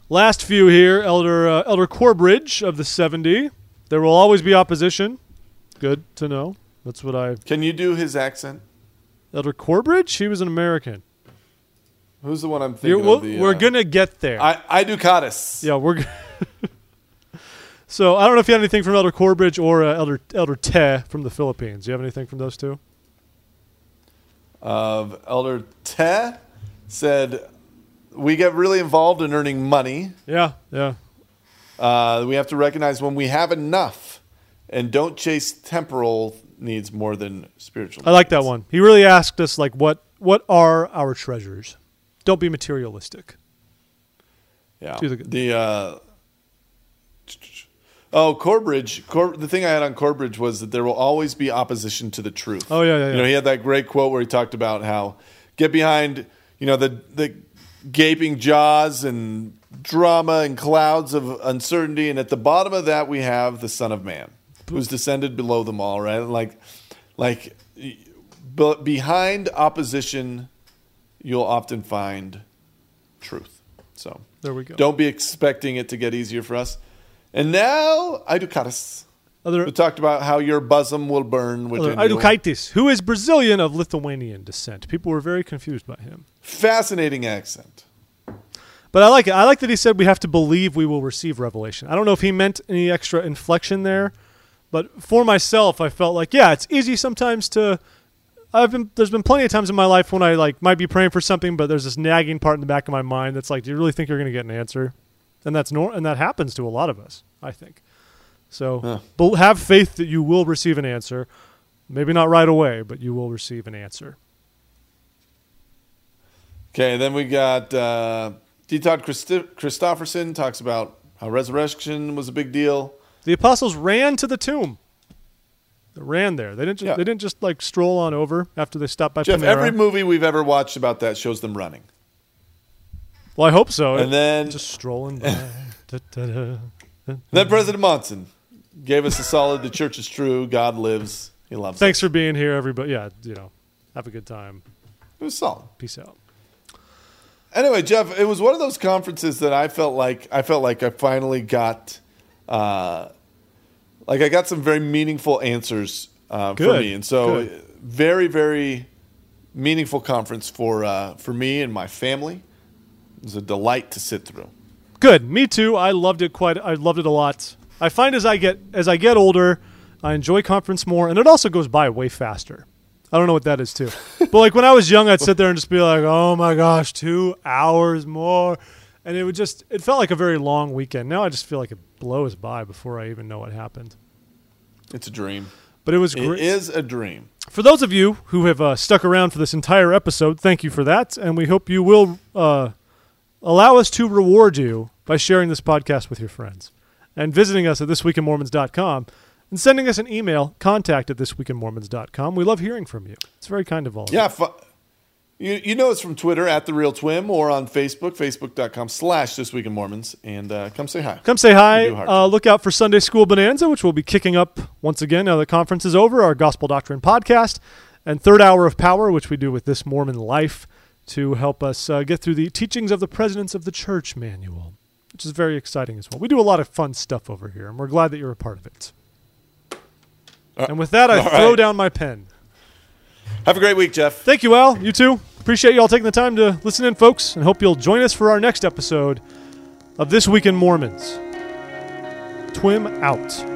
Last few here, Elder uh, Elder Corbridge of the seventy. There will always be opposition. Good to know. That's what I... Can you do his accent? Elder Corbridge? He was an American. Who's the one I'm thinking You're, we'll, of? The, we're uh, going to get there. I, I do Cottis. Yeah, we're... G- So I don't know if you have anything from Elder Corbridge or uh, Elder Elder Te from the Philippines. Do you have anything from those two? Of Elder Te said, we get really involved in earning money. Yeah, yeah. Uh, we have to recognize when we have enough and don't chase temporal needs more than spiritual needs. I like that one. He really asked us, like, what what are our treasures? Don't be materialistic. Yeah. Do the- The, uh, oh, Corbridge. Cor- the thing I had on Corbridge was that there will always be opposition to the truth. Oh, yeah, yeah, You yeah. know, he had that great quote where he talked about how get behind, you know, the the gaping jaws and drama and clouds of uncertainty, and at the bottom of that we have the Son of Man, who's descended below them all, right? Like, like, but behind opposition, you'll often find truth. So There we go. don't be expecting it to get easier for us. And now, Educatus. Other, We talked about how your bosom will burn other within you. Aidukaitis, who is Brazilian of Lithuanian descent. People were very confused by him. Fascinating accent. But I like it. I like that he said we have to believe we will receive revelation. I don't know if he meant any extra inflection there, but for myself, I felt like, yeah, it's easy sometimes to... I've been there's been plenty of times in my life when I like might be praying for something, but there's this nagging part in the back of my mind that's like, do you really think you're going to get an answer? And that's nor- and that happens to a lot of us, I think. So Huh. bel have faith that you will receive an answer. Maybe not right away, but you will receive an answer. Okay, then we got uh, D. Todd Christi- Christofferson talks about how resurrection was a big deal. The apostles ran to the tomb. They ran there. They didn't. Just, Yeah. They didn't just like stroll on over after they stopped by Jeff, Panera. every movie we've ever watched about that shows them running. Well, I hope so. And then, just strolling by. Da, da, da. then President Monson gave us a solid, the church is true, God lives, he loves Thanks us. for being here, everybody. Yeah, you know, have a good time. It was solid. Peace out. Anyway, Jeff, it was one of those conferences that I felt like I felt like I finally got, uh, like I got some very meaningful answers uh, for Good, me, and so good. very, very meaningful conference for uh, for me and my family. It was a delight to sit through. Good. Me too. I loved it quite. I loved it a lot. I find as I get as I get older, I enjoy conference more, and it also goes by way faster. I don't know what that is too. But like when I was young, I'd sit there and just be like, "Oh my gosh, two hours more," and it would just it felt like a very long weekend. Now I just feel like it blows by before I even know what happened. It's a dream. But it was It great. is a dream. For those of you who have uh, stuck around for this entire episode, thank you for that, and we hope you will uh, allow us to reward you by sharing this podcast with your friends and visiting us at this week in mormons dot com and sending us an email, contact at this week in mormons dot com. We love hearing from you. It's very kind of all of you. Yeah, fu- you you know it's from Twitter at The Real Twim or on Facebook, facebook.com slash This Week in Mormons, and uh, come say hi. Come say hi. We do heart Uh, to. look out for Sunday School Bonanza, which will be kicking up once again now the conference is over, our Gospel Doctrine podcast, and Third Hour of Power, which we do with This Mormon Life to help us uh, get through the Teachings of the Presidents of the Church manual, which is very exciting as well. We do a lot of fun stuff over here, and we're glad that you're a part of it. Uh, And with that, I all throw right. down my pen. Have a great week, Jeff. Thank you, Al. You too. Appreciate you all taking the time to listen in, folks, and hope you'll join us for our next episode of This Week in Mormons. Twim out.